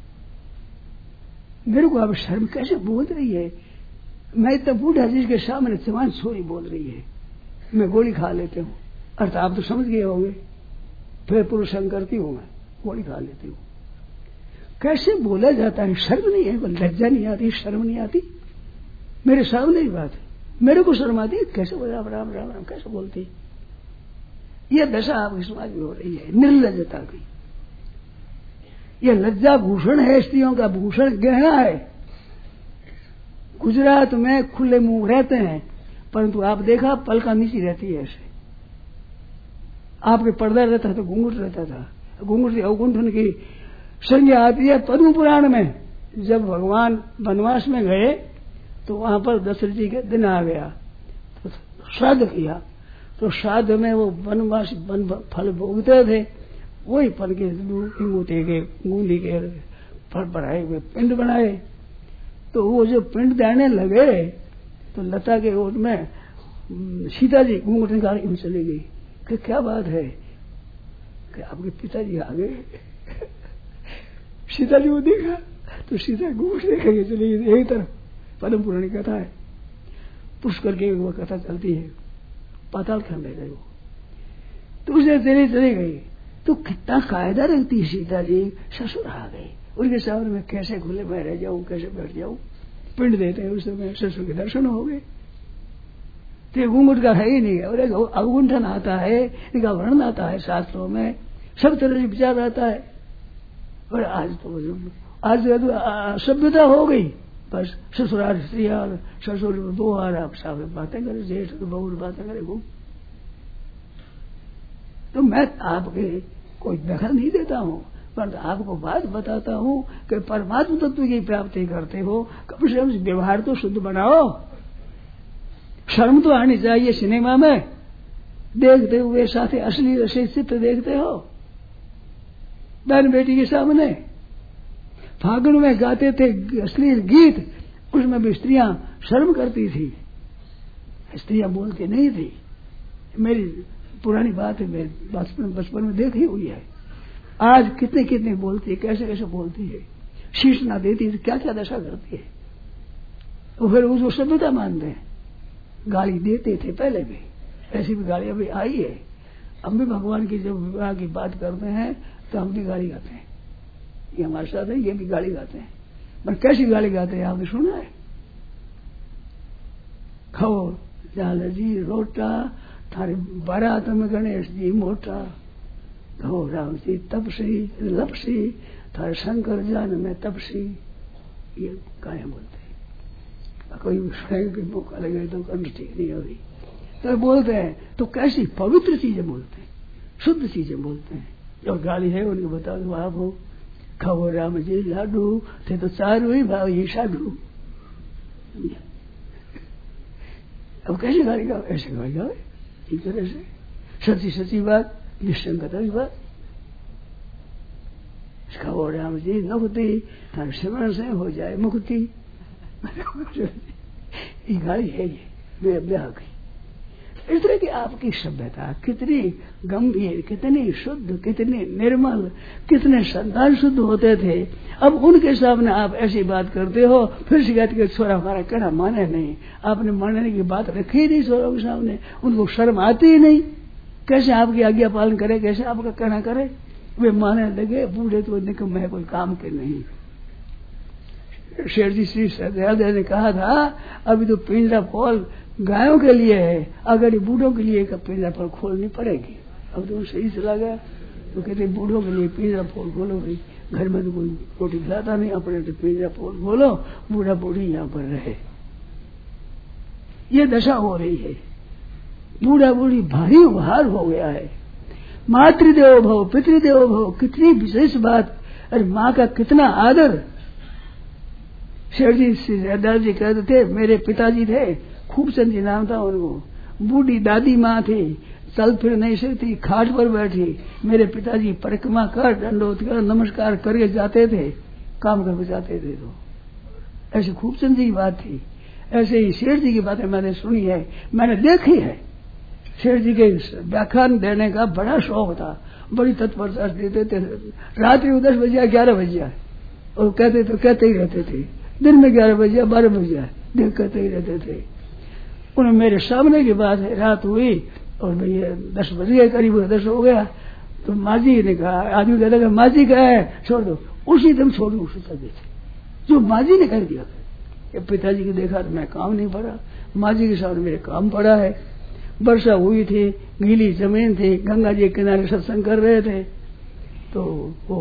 मेरे को अब शर्म कैसे बोल रही है, मैं इतना बूढ़ा जिसके सामने जवान छोरी बोल रही है मैं गोली खा लेती हूँ। अर्थ आप तो समझ गए होंगे। फिर पुरुषंग करती हूं मैं, गोली खा लेती हूँ। कैसे बोला जाता है, शर्म नहीं है, लज्जा नहीं आती, शर्म नहीं आती। मेरे सामने ही बात है, मेरे को शर्म आती है, कैसे बोला राम राम राम राम कैसे बोलती। यह दशा आपके समाज में हो रही है, निर्लज्जता की। यह लज्जा भूषण है, स्त्रियों का भूषण गहना है। गुजरात में खुले मुंह रहते हैं, परंतु आप देखा पलका नीची रहती है ऐसे। आपके पर्दा रहता था, घूंघट रहता था, घूंघट से अवगुंठन की संज्ञा आती है पद्म पुराण में। जब भगवान वनवास में गए तो वहां पर दशरथ जी के दिन आ गया, तो श्राद्ध किया। तो श्राद्ध में वो वनवासी वन फल भोगते थे, वही फल के मूते के गूंदी के फल बढ़ाए हुए पिंड बनाए। तो वो जो पिंड देने लगे तो लता के ओट में सीता जी घूंघट निकाल के चली गई कि क्या बात है कि आपके पिताजी आ गए। सीता जी को देखा तो सीता घूंघट लेकर चली गई। यही तरफ पद्म पुराणी कथा है, पुष्कर की वो कथा चलती है, पाताल खंड है वो। तो उसे चली गई। तो कितना कायदा रखती है सीता जी। ससुर आ गए, उनके सामने में कैसे खुले में रह जाऊं, कैसे बैठ जाऊं। पिंड देते हैं उस समय ससुर के दर्शन हो गए। तो घूंघट का है ही नहीं है। और एक अवगुंठन आता है, इनका वर्णन आता है शास्त्रों में, सब तरह से विचार आता है। और आज तो सभ्यता हो गई, बस ससुराल स्त्रियाल ससुर दो हार आप साथ बातें करे, जेठ बहू बातें करे घूम। तो मैं आपके कोई दखल नहीं देता हूं, पर आपको बात बताता हूं कि परमात्मा तत्व की प्राप्ति करते हो, कम से कम व्यवहार तो शुद्ध बनाओ। शर्म तो आनी चाहिए। सिनेमा में देखते हुए साथ असली रसिक चित्र देखते हो, बहन बेटी के सामने फागुन में गाते थे असली गीत, उसमें भी स्त्रियां शर्म करती थी, स्त्रियां बोलती नहीं थी। मेरी पुरानी बात है, मेरे बचपन में देखी हुई है। आज कितने कितने बोलती है, कैसे कैसे बोलती है, शीश ना देती है, क्या क्या दशा करती है। तो फिर उसको सभ्यता मानते हैं। गाली देते थे पहले भी, ऐसी भी गाली अभी आई है। हम भी भगवान की जब विवाह की बात करते हैं तो हम भी गाली गाते हैं। ये हमारे साथ है, ये भी गाली गाते हैं। पर कैसी गाली गाते हैं आपने सुना है? खाओ जाल जी रोटा, थारे बारात में गणेश जी मोटा, खाओ राम जी तपसी लपसी, थारे शंकर जान में तपसी। ये गाय बोलते हैं। कोई सुनेगा मौका लगे तो कंठ ठीक नहीं होगी तो बोलते हैं। तो कैसी पवित्र चीजें बोलते हैं, शुद्ध चीजें बोलते हैं। जो गाली है उनको बता दो आप हो, खाओ राम जी लाडू थे तो चारू ही भाव ये साधु। अब कैसे गाली गाओ, ऐसे गाली गाओ एक तरह से सच्ची सच्ची बात, निश्चंकता की बात। खाओ राम जी नौकती, हर सिमरण से हो जाए मुक्ति। ये गाली है, ये ब्याह की। इस तरह की आपकी सभ्यता कितनी गंभीर, कितनी शुद्ध, कितनी निर्मल, कितने संतान शुद्ध होते थे। अब उनके सामने आप ऐसी बात करते हो, फिर शिकायत के छोरा हमारा कहना माने नहीं। आपने मानने की बात रखी ही नहीं छोरों के सामने, उनको शर्म आती ही नहीं। कैसे आपकी आज्ञा पालन करे, कैसे आपका कहना करे। वे मानने लगे बूढ़े तो निकम्मे है, कोई काम के नहीं। शेर जी श्री सदयादय ने कहा था अभी तो पिंजरा खोल गायों के लिए है, अगर ये बूढ़ों के लिए पिंजरा पर खोलनी पड़ेगी। अब तो सही चला गया तो कहते बूढ़ों के लिए पिंजरा पोल खोलो भाई, घर में तो कोई रोटी खिलाता नहीं, अपने तो पिंजरा पोल खोलो, बूढ़ा बूढ़ी यहाँ पर रहे। ये दशा हो रही है, बूढ़ा बूढ़ी भारी भार हो गया है। मातृदेवो भव पितृदेवो भव, कितनी विशेष बात। अरे माँ का कितना आदर। शेर जी जी कहते थे, मेरे पिताजी थे, खूबचंद जी नाम था उनको, बूढ़ी दादी माँ थी, चल फिर नहीं सकती, खाट पर बैठी। मेरे पिताजी परिक्रमा कर, दंडोत कर, नमस्कार करके जाते थे, काम करके जाते थे। तो ऐसे खूबचंद जी की बात थी। ऐसे ही शेर जी की बातें मैंने सुनी है, मैंने देखी है। शेर जी के व्याख्यान देने का बड़ा शौक था, बड़ी तत्परता देते थे। रात्रि 10 बजे 11 बजे और कहते तो कहते ही रहते थे, दिन में 11 बजे 12 बजे देख कहते ही रहते थे। उन्हें मेरे सामने की बात है, रात हुई और भाई 10 बज गए, करीब 10 हो गया। तो माजी ने कहा, आदमी कहता है माजी का है छोड़ दो, उसी दम छोड़ दो, सुता देते जो माजी ने कर दिया। पिताजी को देखा तो मैं काम नहीं पड़ा, माजी के साथ मेरे काम पड़ा है। वर्षा हुई थी, गीली जमीन थी, गंगा जी के किनारे सत्संग कर रहे थे। तो वो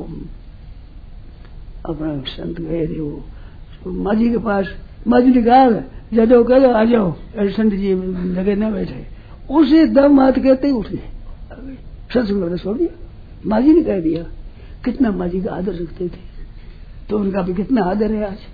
अपना संत गए थे वो माजी के पास। माजी ने कहा जदो कहो आ जाओ, संत जी लगे न बैठे, उसे दम हाथ कहते ही उठ गए, सत्संग करना छोड़ दिया। माजी ने कह दिया। कितना माजी का आदर रखते थे, तो उनका भी कितना आदर है आज।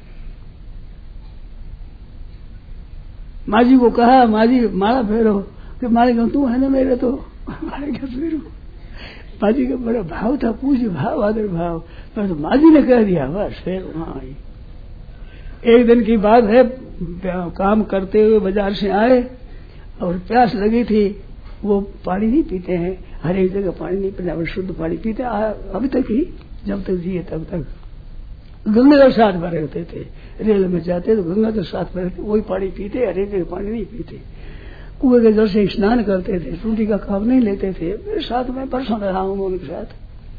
माजी को कहा, माजी माला फेरो, कि मारे कहूँ तू है ना मेरे, तो मारे क्या फेरू। माजी का बड़ा भाव था, पूज्य भाव, आदर भाव, पर तो माजी ने कह दिया बस फिर वहां आई। एक दिन की बात है, काम करते हुए बाजार से आए और प्यास लगी थी। वो पानी नहीं पीते हैं, हर एक जगह पानी नहीं पीते, शुद्ध पानी पीते अभी तक ही, जब तक जिए तब तक। गंगा जल साथ में रहते थे, रेल में जाते तो गंगा जल साथ में रहते, वही पानी पीते, हर एक जगह पानी नहीं पीते। कुएं के जल से स्नान करते थे, टूटी का काम नहीं लेते थे। मेरे साथ में परसों रहा हूं उनके साथ।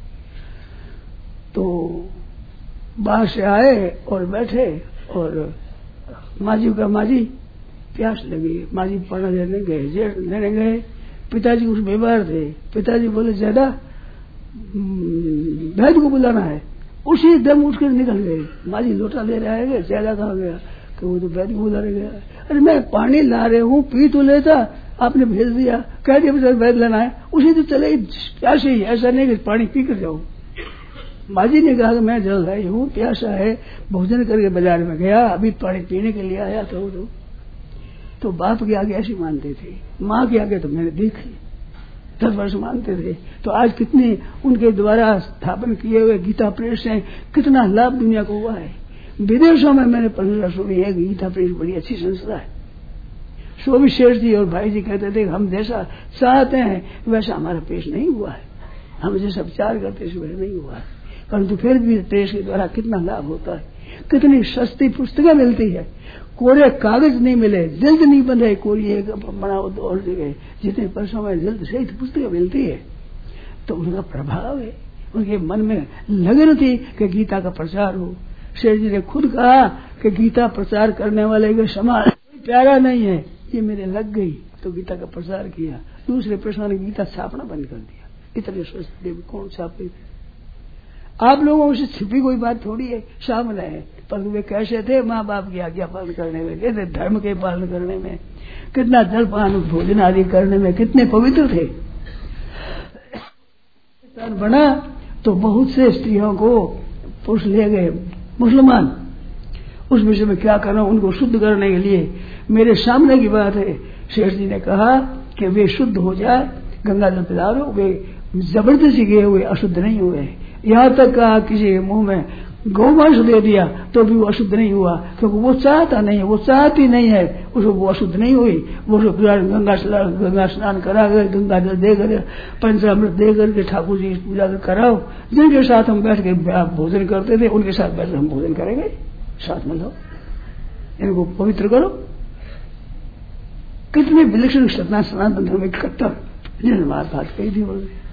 तो बाहर से आए और बैठे, और माजी का माजी प्यास लगी, माजी पानी देने गए। पिताजी उस बीमार थे। पिताजी बोले ज्यादा वैद्य को बुलाना है, उसी दम उठकर निकल गए। माजी लोटा ले रहा है, ज्यादा कहा गया कि वो तो वैद्य को बुला गया। अरे मैं पानी ला रहे हूँ, पी तो लेता, आपने भेज दिया, कह दिया बेचारा वैद्य लेना है, उसी तो चले प्यासे ही, ऐसा नहीं कि पानी पी कर जाओ। माजी ने कहा कि मैं जल रही हूँ, प्यासा है, भोजन करके बाजार में गया, अभी पानी पीने के लिए आया था। तो बाप के आगे ऐसे मानते थे, माँ के आगे तो मैंने देखी 10 वर्ष मानते थे। तो आज कितने उनके द्वारा स्थापन किए हुए गीता प्रेस से कितना लाभ दुनिया को हुआ है। विदेशों में मैंने पढ़ना सुनी है, गीता प्रेस बड़ी अच्छी संस्था है। शोभी शेठ जी और भाई जी कहते थे हम जैसा चाहते हैं वैसा हमारा प्रेस नहीं हुआ है, हम जैसा विचार करते वैसा नहीं हुआ है, परंतु फिर भी प्रेस के द्वारा कितना लाभ होता है। कितनी सस्ती पुस्तकें मिलती है, कोरे कागज नहीं मिले, जल्द नहीं बंधे, कोई एक बनाओ तो और जगह जितने पैसों में जल्द सहित पुस्तकें मिलती है। तो उनका प्रभाव है, उनके मन में लगन थी कि गीता का प्रचार हो। शेर जी ने खुद कहा कि गीता प्रचार करने वाले के समान प्यारा नहीं है, ये मेरे लग गई तो गीता का प्रचार किया। दूसरे प्रश्न ने गीता छापना बंद कर दिया। इतने सस्ते कौन छापे थे? आप लोगों से छिपी कोई बात थोड़ी है, सामने है। पर वे कैसे थे? माँ बाप की आज्ञा पालन करने में, कैसे धर्म के पालन करने में, कितना जलपान भोजन आदि करने में कितने पवित्र थे। बना तो बहुत से स्त्रियों को पुरुष ले गए मुसलमान। उस विषय में क्या करना, उनको शुद्ध करने के लिए मेरे सामने की बात है। शेठ जी ने कहा कि वे शुद्ध हो जाए, गंगा जल पिलाओ। वे जबरदस्ती गए हुए अशुद्ध नहीं हुए। यहाँ तक कहा किसी के मुंह में गौमांस दे दिया तो भी वो अशुद्ध नहीं हुआ, क्योंकि वो चाहता नहीं है, वो चाहती नहीं है, उसको वो अशुद्ध नहीं हुई। वो गंगा स्नान करा कर, गंगा जल देकर, पंचामृत देकर के ठाकुर जी पूजा कराओ। जिनके साथ हम बैठ के भोजन करते थे उनके साथ बैठ हम भोजन करेंगे, साथ में लो, इनको पवित्र करो। कितने विलक्षण सनातन धर्म के कट्टर जिन्होंने बात कही थी।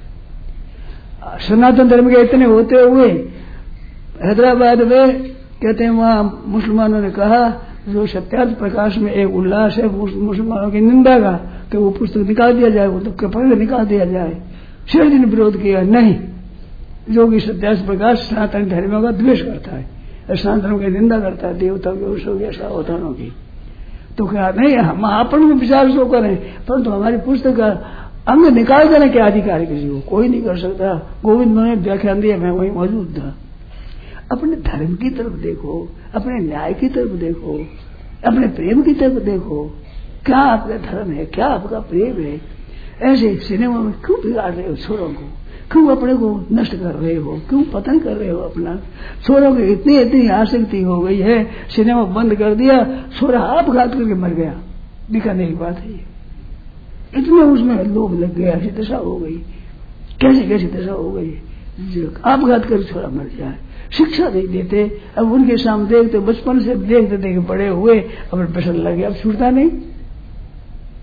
सनातन धर्म के इतने होते हुए हैदराबाद में कहते हैं वहां मुसलमानों ने कहा जो सत्यार्थ प्रकाश में एक उल्लास है मुसलमानों की निंदा का, कि वो पुस्तक निकाल दिया जाए, वो तो पहले निकाल दिया जाए। शेर जी ने विरोध किया, नहीं, जो कि सत्यार्थ प्रकाश सनातन धर्मों का द्वेष करता है, सनातन धर्म की निंदा करता है, देवताओं की उसों की अवतारों की। तो क्या नहीं, हम अपन विचार सो करें, परंतु हमारी पुस्तक का अंग निकाल देने के अधिकार किसी को कोई नहीं कर सकता। गोविंद ने व्याख्यान दिया, मैं वहीं मौजूद था। अपने धर्म की तरफ देखो, अपने न्याय की तरफ देखो, अपने प्रेम की तरफ देखो। क्या आपका धर्म है, क्या आपका प्रेम है? ऐसे सिनेमा में क्यों बिगाड़ रहे हो छोरों को? क्यों अपने को नष्ट कर रहे हो? क्यों पतन कर रहे हो अपना? छोरों की इतनी आसक्ति हो गई है, सिनेमा बंद कर दिया, छोरा आपघात करके मर गया। दिखाने की बात है, इतने उसमें लोभ लग गया, ऐसी दशा हो गई। कैसी दशा हो गई, आपघात कर छोरा मर जाए। शिक्षा नहीं देते, अब उनके सामने देखते, बचपन से देखते थे कि बड़े हुए अब पेशन लगे, अब छूटता नहीं।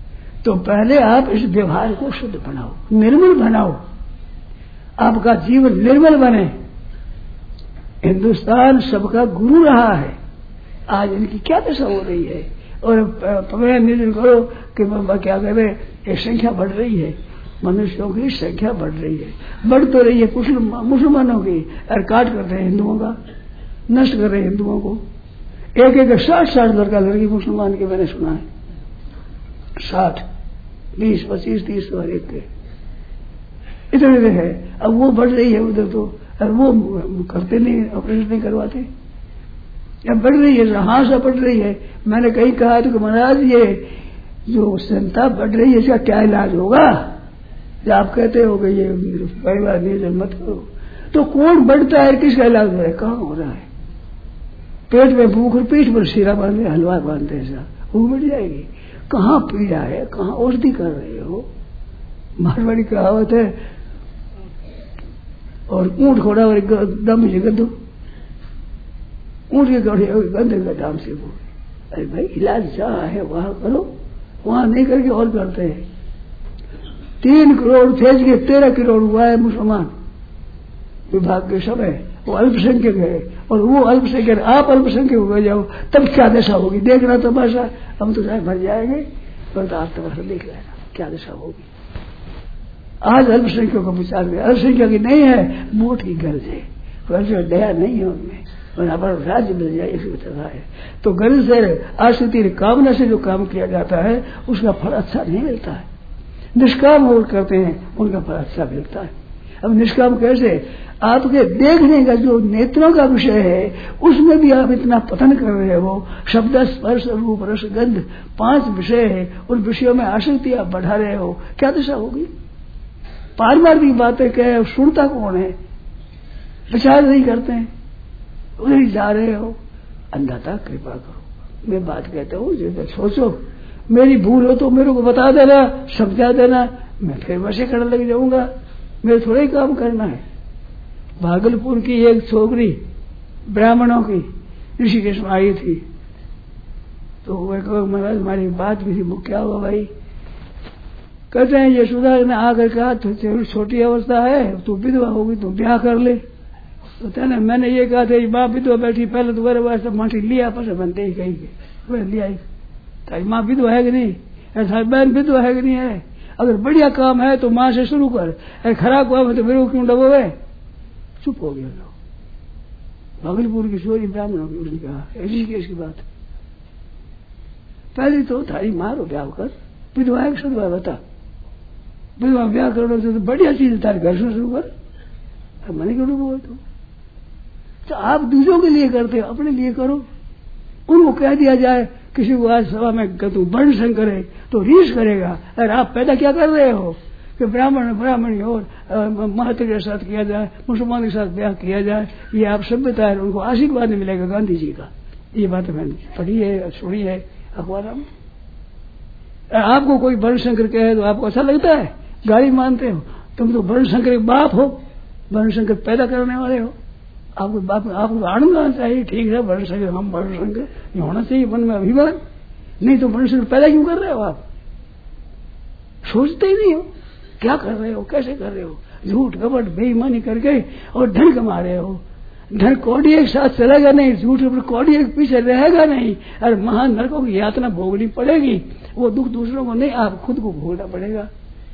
तो पहले आप इस व्यवहार को शुद्ध बनाओ, निर्मल बनाओ, आपका जीवन निर्मल बने। हिंदुस्तान सबका गुरु रहा है, आज इनकी क्या दशा हो रही है। और पकड़ा निर्णय करो कि क्या कह रहे, ये संख्या बढ़ रही है, मनुष्यों की संख्या बढ़ रही है, बढ़ तो रही है मुसलमानों की, और काट कर रहे हैं हिंदुओं का, नष्ट कर रहे हैं हिंदुओं को। एक 60 लड़का लड़की मुसलमान के मैंने सुना है, 60, 20, 25, 30 और एक के इतने है। अब वो बढ़ रही है उधर तो, और वो करते नहीं, ऑपरेशन नहीं करवाते, अब बढ़ रही है, हाँ सब बढ़ रही है। मैंने कहीं कहा तो महाराज ये जो संता बढ़ रही है इसका क्या इलाज होगा, जब आप कहते हो कि ये परिवार नियोजन मत करो, तो कौन बढ़ता है, किसका इलाज हो रहा है, कहाँ हो रहा है। पेट में भूख और पीठ पर शीरा बांधे, हलवा बांधते ऐसा भूख मिट जाएगी। कहाँ पीड़ा है, कहाँ औषधि कर रहे हो। मारवाड़ी कहावत है, और ऊंट घोड़ा और दम गद्दू, ऊंट के घोड़े गंदे का दाम से वो। अरे भाई इलाज जहाँ है वहां करो, वहां नहीं करके और करते हैं। 3 करोड़ थे, 13 करोड़ हुआ है मुसलमान विभाग के समय, वो अल्पसंख्यक है, और वो अल्पसंख्यक, आप अल्पसंख्यक हो जाओ तब क्या दशा होगी, देखना तमाशा। हम तो शायद मर जाएंगे, पर तो आप तमाशा देख लेना क्या दशा होगी। आज अल्पसंख्यकों का विचार में, अल्पसंख्यक नहीं है, वोट की गर्ज है, गर्ज दया नहीं है उनमें, और हमारा राज्य मिल जाए इसी तरह है। तो गर्ज से, आसक्ति कामना से जो काम किया जाता है उसका फल अच्छा नहीं मिलता है। निष्काम होकर करते हैं उनका फल अच्छा मिलता है। अब निष्काम कैसे, आपके देखने का जो नेत्रों का विषय है उसमें भी आप इतना पतन कर रहे हो। शब्द, स्पर्श, रूप, रस, गंध 5 विषय है, उन विषयों में आसक्ति आप बढ़ा रहे हो, क्या दशा होगी। पारमार्थिक बातें क्या सुनता कौन है, विचार नहीं करते हैं, उधर ही जा रहे हो। अंधाता कृपा करो, मैं बात कहता हूँ, जैसे सोचो मेरी भूल हो तो मेरे को बता देना, समझा देना, मैं फिर वैसे करने लग जाऊंगा, मेरे थोड़ा ही काम करना है। भागलपुर की एक छोकरी ब्राह्मणों की ऋषिकेश में आई थी, तो वह कहो महाराज हमारी बात भी थी, वो क्या हुआ भाई, कहते हैं यशोदा ने आकर कहा तो छोटी अवस्था है, तू विधवा होगी, तू ब्याह कर ले। तो ना मैंने ये कहा था माँ विधवा बैठी, पहले तो मेरे वास्ते माटी लिया, पर बनते ही कहीं के लिया, तारी माँ विधवा है कि नहीं, ऐसा बहन विधवा है कि नहीं है। अगर बढ़िया काम है तो माँ से शुरू कर, अगर खराब काम है तो मेरे को क्यों डबोगे। चुप हो गया लोग। भागलपुर की छोरी ब्राह्मणों की, उसने कहा ऋषिकेश की बात, पहले तो थारी माँ रो ब्याह कर, विधवा है सदवा बता, विधवा ब्याह करो तो बढ़िया चीज तारे घर से शुरू कर, मैंने क्यों डूबो। तो आप दूसरों के लिए करते हो, अपने लिए करो। उनको कह दिया जाए किसी को आज सभा में तू वर्ण संकर है तो रीस करेगा, अरे आप पैदा क्या कर रहे हो कि ब्राह्मण और महत्व के साथ किया जाए, मुसलमान के साथ ब्याह किया जाए, ये आप सभ्यता है, उनको आशीर्वाद मिलेगा गांधी जी का। ये बात मैंने पढ़ी है, सुनी है अखबार में। आपको कोई वर्ण संकर कहे तो आपको अच्छा लगता है, गाली मानते हो, तुम तो वर्ण संकर के बाप हो, वर्ण संकर पैदा करने वाले हो, आपको बाप आपको आनंद आना चाहिए। ठीक है वर्ण संकर, हम वर्ण संकर ये होना चाहिए मन में अभिमान, नहीं तो वर्ण संकर पैदा क्यों कर रहे हो आप, सोचते ही नहीं हो क्या कर रहे हो, कैसे कर रहे हो, झूठ कपट बेईमानी करके और धन कमा रहे हो। धन कौड़ी एक साथ चलेगा नहीं, झूठ कौड़ी एक पीछे रहेगा नहीं, और महान नरकों की यातना भोगनी पड़ेगी। वो दुख दूसरों को नहीं, आप खुद को भोगना पड़ेगा।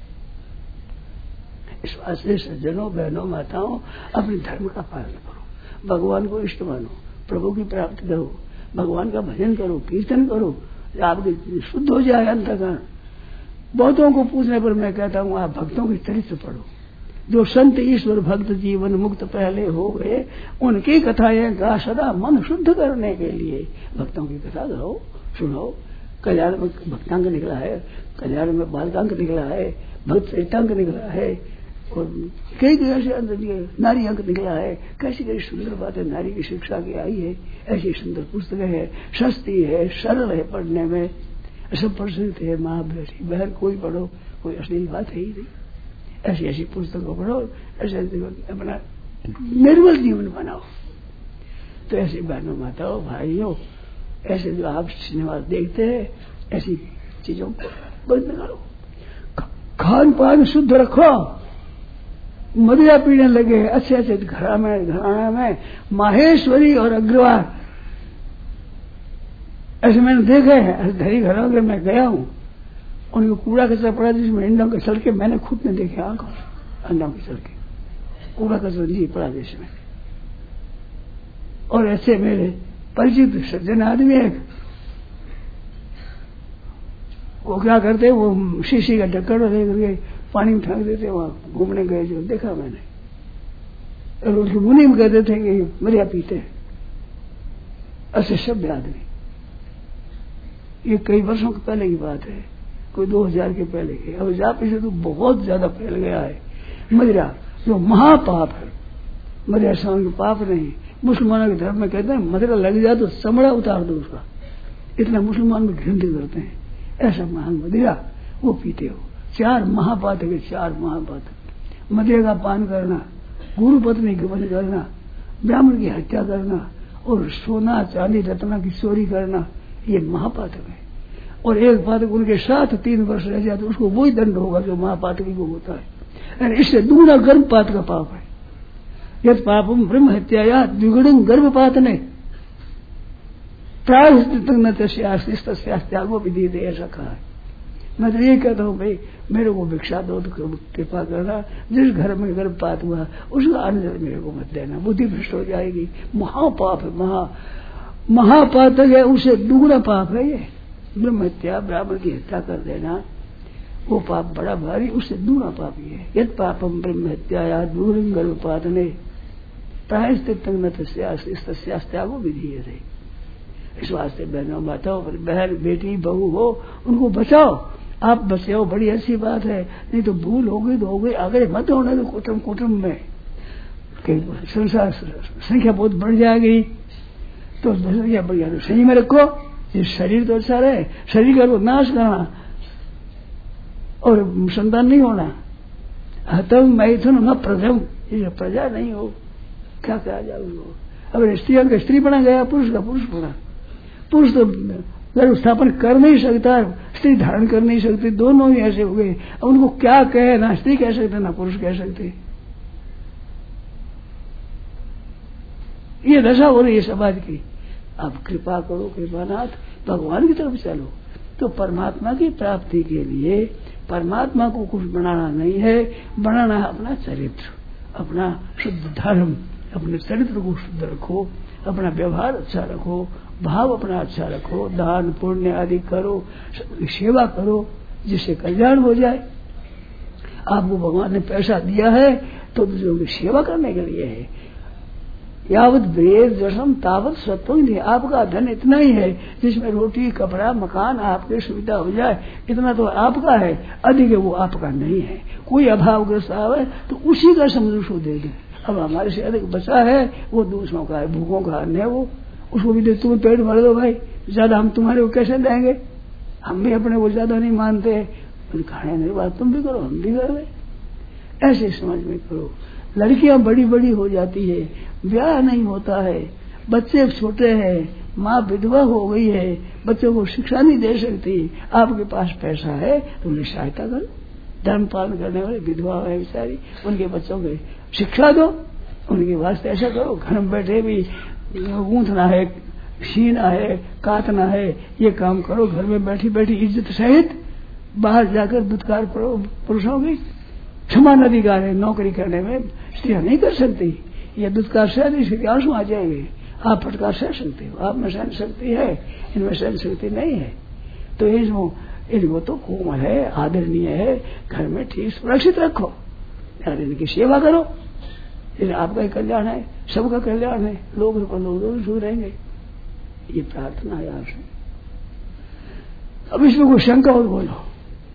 इस वास्ते सज्जनों, बहनों, माताओं, अपने धर्म का पालन करो, भगवान को इष्ट मानो, प्रभु की प्राप्ति करो, भगवान का भजन करो, कीर्तन करो, आपके शुद्ध हो जाए अंतःकरण। बहुतों को पूछने पर मैं कहता हूँ आप भक्तों के चरित्र पढ़ो, जो संत ईश्वर भक्त जीवन मुक्त पहले हो गए, उनकी कथाएं गा सदा मन शुद्ध करने के लिए। भक्तों की कथा गाओ, सुनो। कल्याण में भक्तांग निकला है, कल्याण में बालकांग निकला है, भक्त चरितांग निकला है, और कई ऐसे नारी अंक निकला है। कैसी कैसी सुंदर बातें नारी की शिक्षा की आई है, ऐसी सुंदर पुस्तकें है, सस्ती है, सरल है पढ़ने में, सब पढ़ सकते हैं। माँ बेटी बहन कोई पढ़ो, कोई अश्लील बात है ही नहीं। ऐसी ऐसी पुस्तकों पढ़ो, ऐसे अपना निर्मल जीवन बनाओ। तो ऐसी बहनों, माताओं, भाइयों, ऐसे जो आप सिनेमा देखते हैं, ऐसी चीजों को बंद करो, खान पान शुद्ध रखो। मदिरा पीने लगे अच्छे अच्छे घराना में माहेश्वरी और अग्रवाल ऐसे मैंने देखे हैं। ऐसे धरी घरों के मैं गया हूँ, उनको कूड़ा कचरा पड़ा जिसमें अंडों के सड़के मैंने खुद ने देखे आंखों अंडों के सड़के कूड़ा कचरा जी पड़ा देश में। और ऐसे मेरे परिचित सज्जन आदमी एक वो क्या करते, वो शीशी का ढक्कन लेकर के पानी में फेंक देते, वहां घूमने गए जो देखा मैंने। और उनकी मुनि में कहते थे कि मरिया पीते हैं, ऐसे शब्द आदमी। ये कई वर्षों के पहले की बात है, कोई 2000 के पहले की। अब जा पीछे तो बहुत ज्यादा फैल गया है मदिरा, जो महापाप है। मदिरा सामने पाप नहीं। मुसलमानों के धर्म में कहते हैं मदिरा लग जाए तो चमड़ा उतार दो उसका, इतना मुसलमान में घृणित करते हैं। ऐसा महान मदिरा वो पीते हो। 4 महापात है, 4 महापात। मदिरा का पान करना, गुरु पत्नी की वध करना, ब्राह्मण की हत्या करना और सोना चांदी रत्ना की चोरी करना, ये महापातक है। और एक पातक उनके साथ 3 वर्ष रह जाए तो उसको वही दंड होगा जो महापातकी को होता है। इससे दूना गर्भपात का पाप है। यद पापम ब्रह्म हत्याया द्विगुणं गर्भपातने त्यागो विधि दे, ऐसा कहा है। मैं तो ये कहता हूँ भाई मेरे को भिक्षा दो तो कृपा करना, जिस घर में गर्भपात हुआ उसका अन्न मेरे को मत देना, बुद्धि भ्रष्ट हो जाएगी। महापाप है, महापातक है, उससे दुगुना पाप है ये। ब्रह्म हत्या, ब्राह्मण की हत्या कर देना, वो पाप बड़ा भारी, उससे दूना पाप ये है। यद पापम ब्रह्म हत्याया दूरं गर्भपातने प्रायश्चित्तं त्यागो विधि है। इस वास्ते बहनों माताओं, बहन बेटी बहू हो उनको बचाओ, आप बचाओ, बड़ी अच्छी बात है। नहीं तो भूल हो गई तो हो गई, आगे मत होने तो कुटुंब में संसार संख्या बहुत बढ़ जाएगी। तो संख्या बढ़ जाए तो सही में रखो, ये शरीर तो अच्छा रहे, शरीर का नाश करना और संतान नहीं होना। हतम मैथुन न प्रजम, ये प्रजा नहीं हो क्या कहा जाए उसको। अगर स्त्रियों का स्त्री बना गया, पुरुष का पुरुष बना। पुरुष तो गर्भ स्थापन कर नहीं सकता, स्त्री धारण कर नहीं सकती, दोनों ही ऐसे हो गए। अब उनको क्या कहे, ना स्त्री कह सकते ना पुरुष कह सकते। ये दशा हो रही है समाज की। अब कृपा करो कृपानाथ, भगवान की तरफ चलो। तो परमात्मा की प्राप्ति के लिए परमात्मा को कुछ बनाना नहीं है, बनाना है अपना चरित्र, अपना शुद्ध धर्म। अपने चरित्र को शुद्ध रखो, अपना व्यवहार अच्छा रखो, भाव अपना अच्छा रखो, दान पुण्य आदि करो, सेवा करो, जिससे कल्याण हो जाए। आपको भगवान ने पैसा दिया है तो दूसरों की सेवा करने के लिए है। यावत वेद जसम तावत सत्वं, आपका धन इतना ही है जिसमें रोटी कपड़ा मकान आपकी सुविधा हो जाए, इतना तो आपका है, अधिक है वो आपका नहीं है। कोई अभावग्रस्त आवे तो उसी का समझ उसको दे दे। अब हमारे से अधिक बचा है वो दूसरों का है, भूखों का अन्न है वो, उसको भी दे। तुम पेट भर दो भाई, ज्यादा हम तुम्हारे को कैसे देंगे? हम भी अपने को ज्यादा नहीं मानते, खाने नहीं बात तुम भी करो हम भी कर रहे। ऐसे समझ में करो। लड़कियां बड़ी बड़ी हो जाती है, ब्याह नहीं होता है, बच्चे छोटे हैं, माँ विधवा हो गई है, बच्चों को शिक्षा नहीं दे सकती, आपके पास पैसा है तो उन्हें सहायता करो। धर्म पालन करने वाले विधवा है बेचारी, उनके बच्चों को शिक्षा दो, उनके वास्ते ऐसा करो। घर में बैठे भी गूंथना है, सीना है, काटना है, ये काम करो। घर में बैठी बैठी इज्जत सहित, बाहर जाकर दुत्कार पुरुषों की समान अधिकार है। नौकरी करने में स्त्रियां नहीं कर सकती, ये दुत्कार सह नहीं सकती, आंसू आ जाएंगे। आप फटकार सह सकते हो, आप में सहन शक्ति है, इनमें सहन शक्ति नहीं है। तो इनको तो कोमल है, आदरणीय है, घर में ठीक सुरक्षित रखो, इनकी सेवा करो। इन्हें आपका ही कल्याण है, सबका कल्याण है, लोग दोनों सुख रहेंगे। ये प्रार्थना है आपसे। अब इसमें कोई शंका हो बोलो।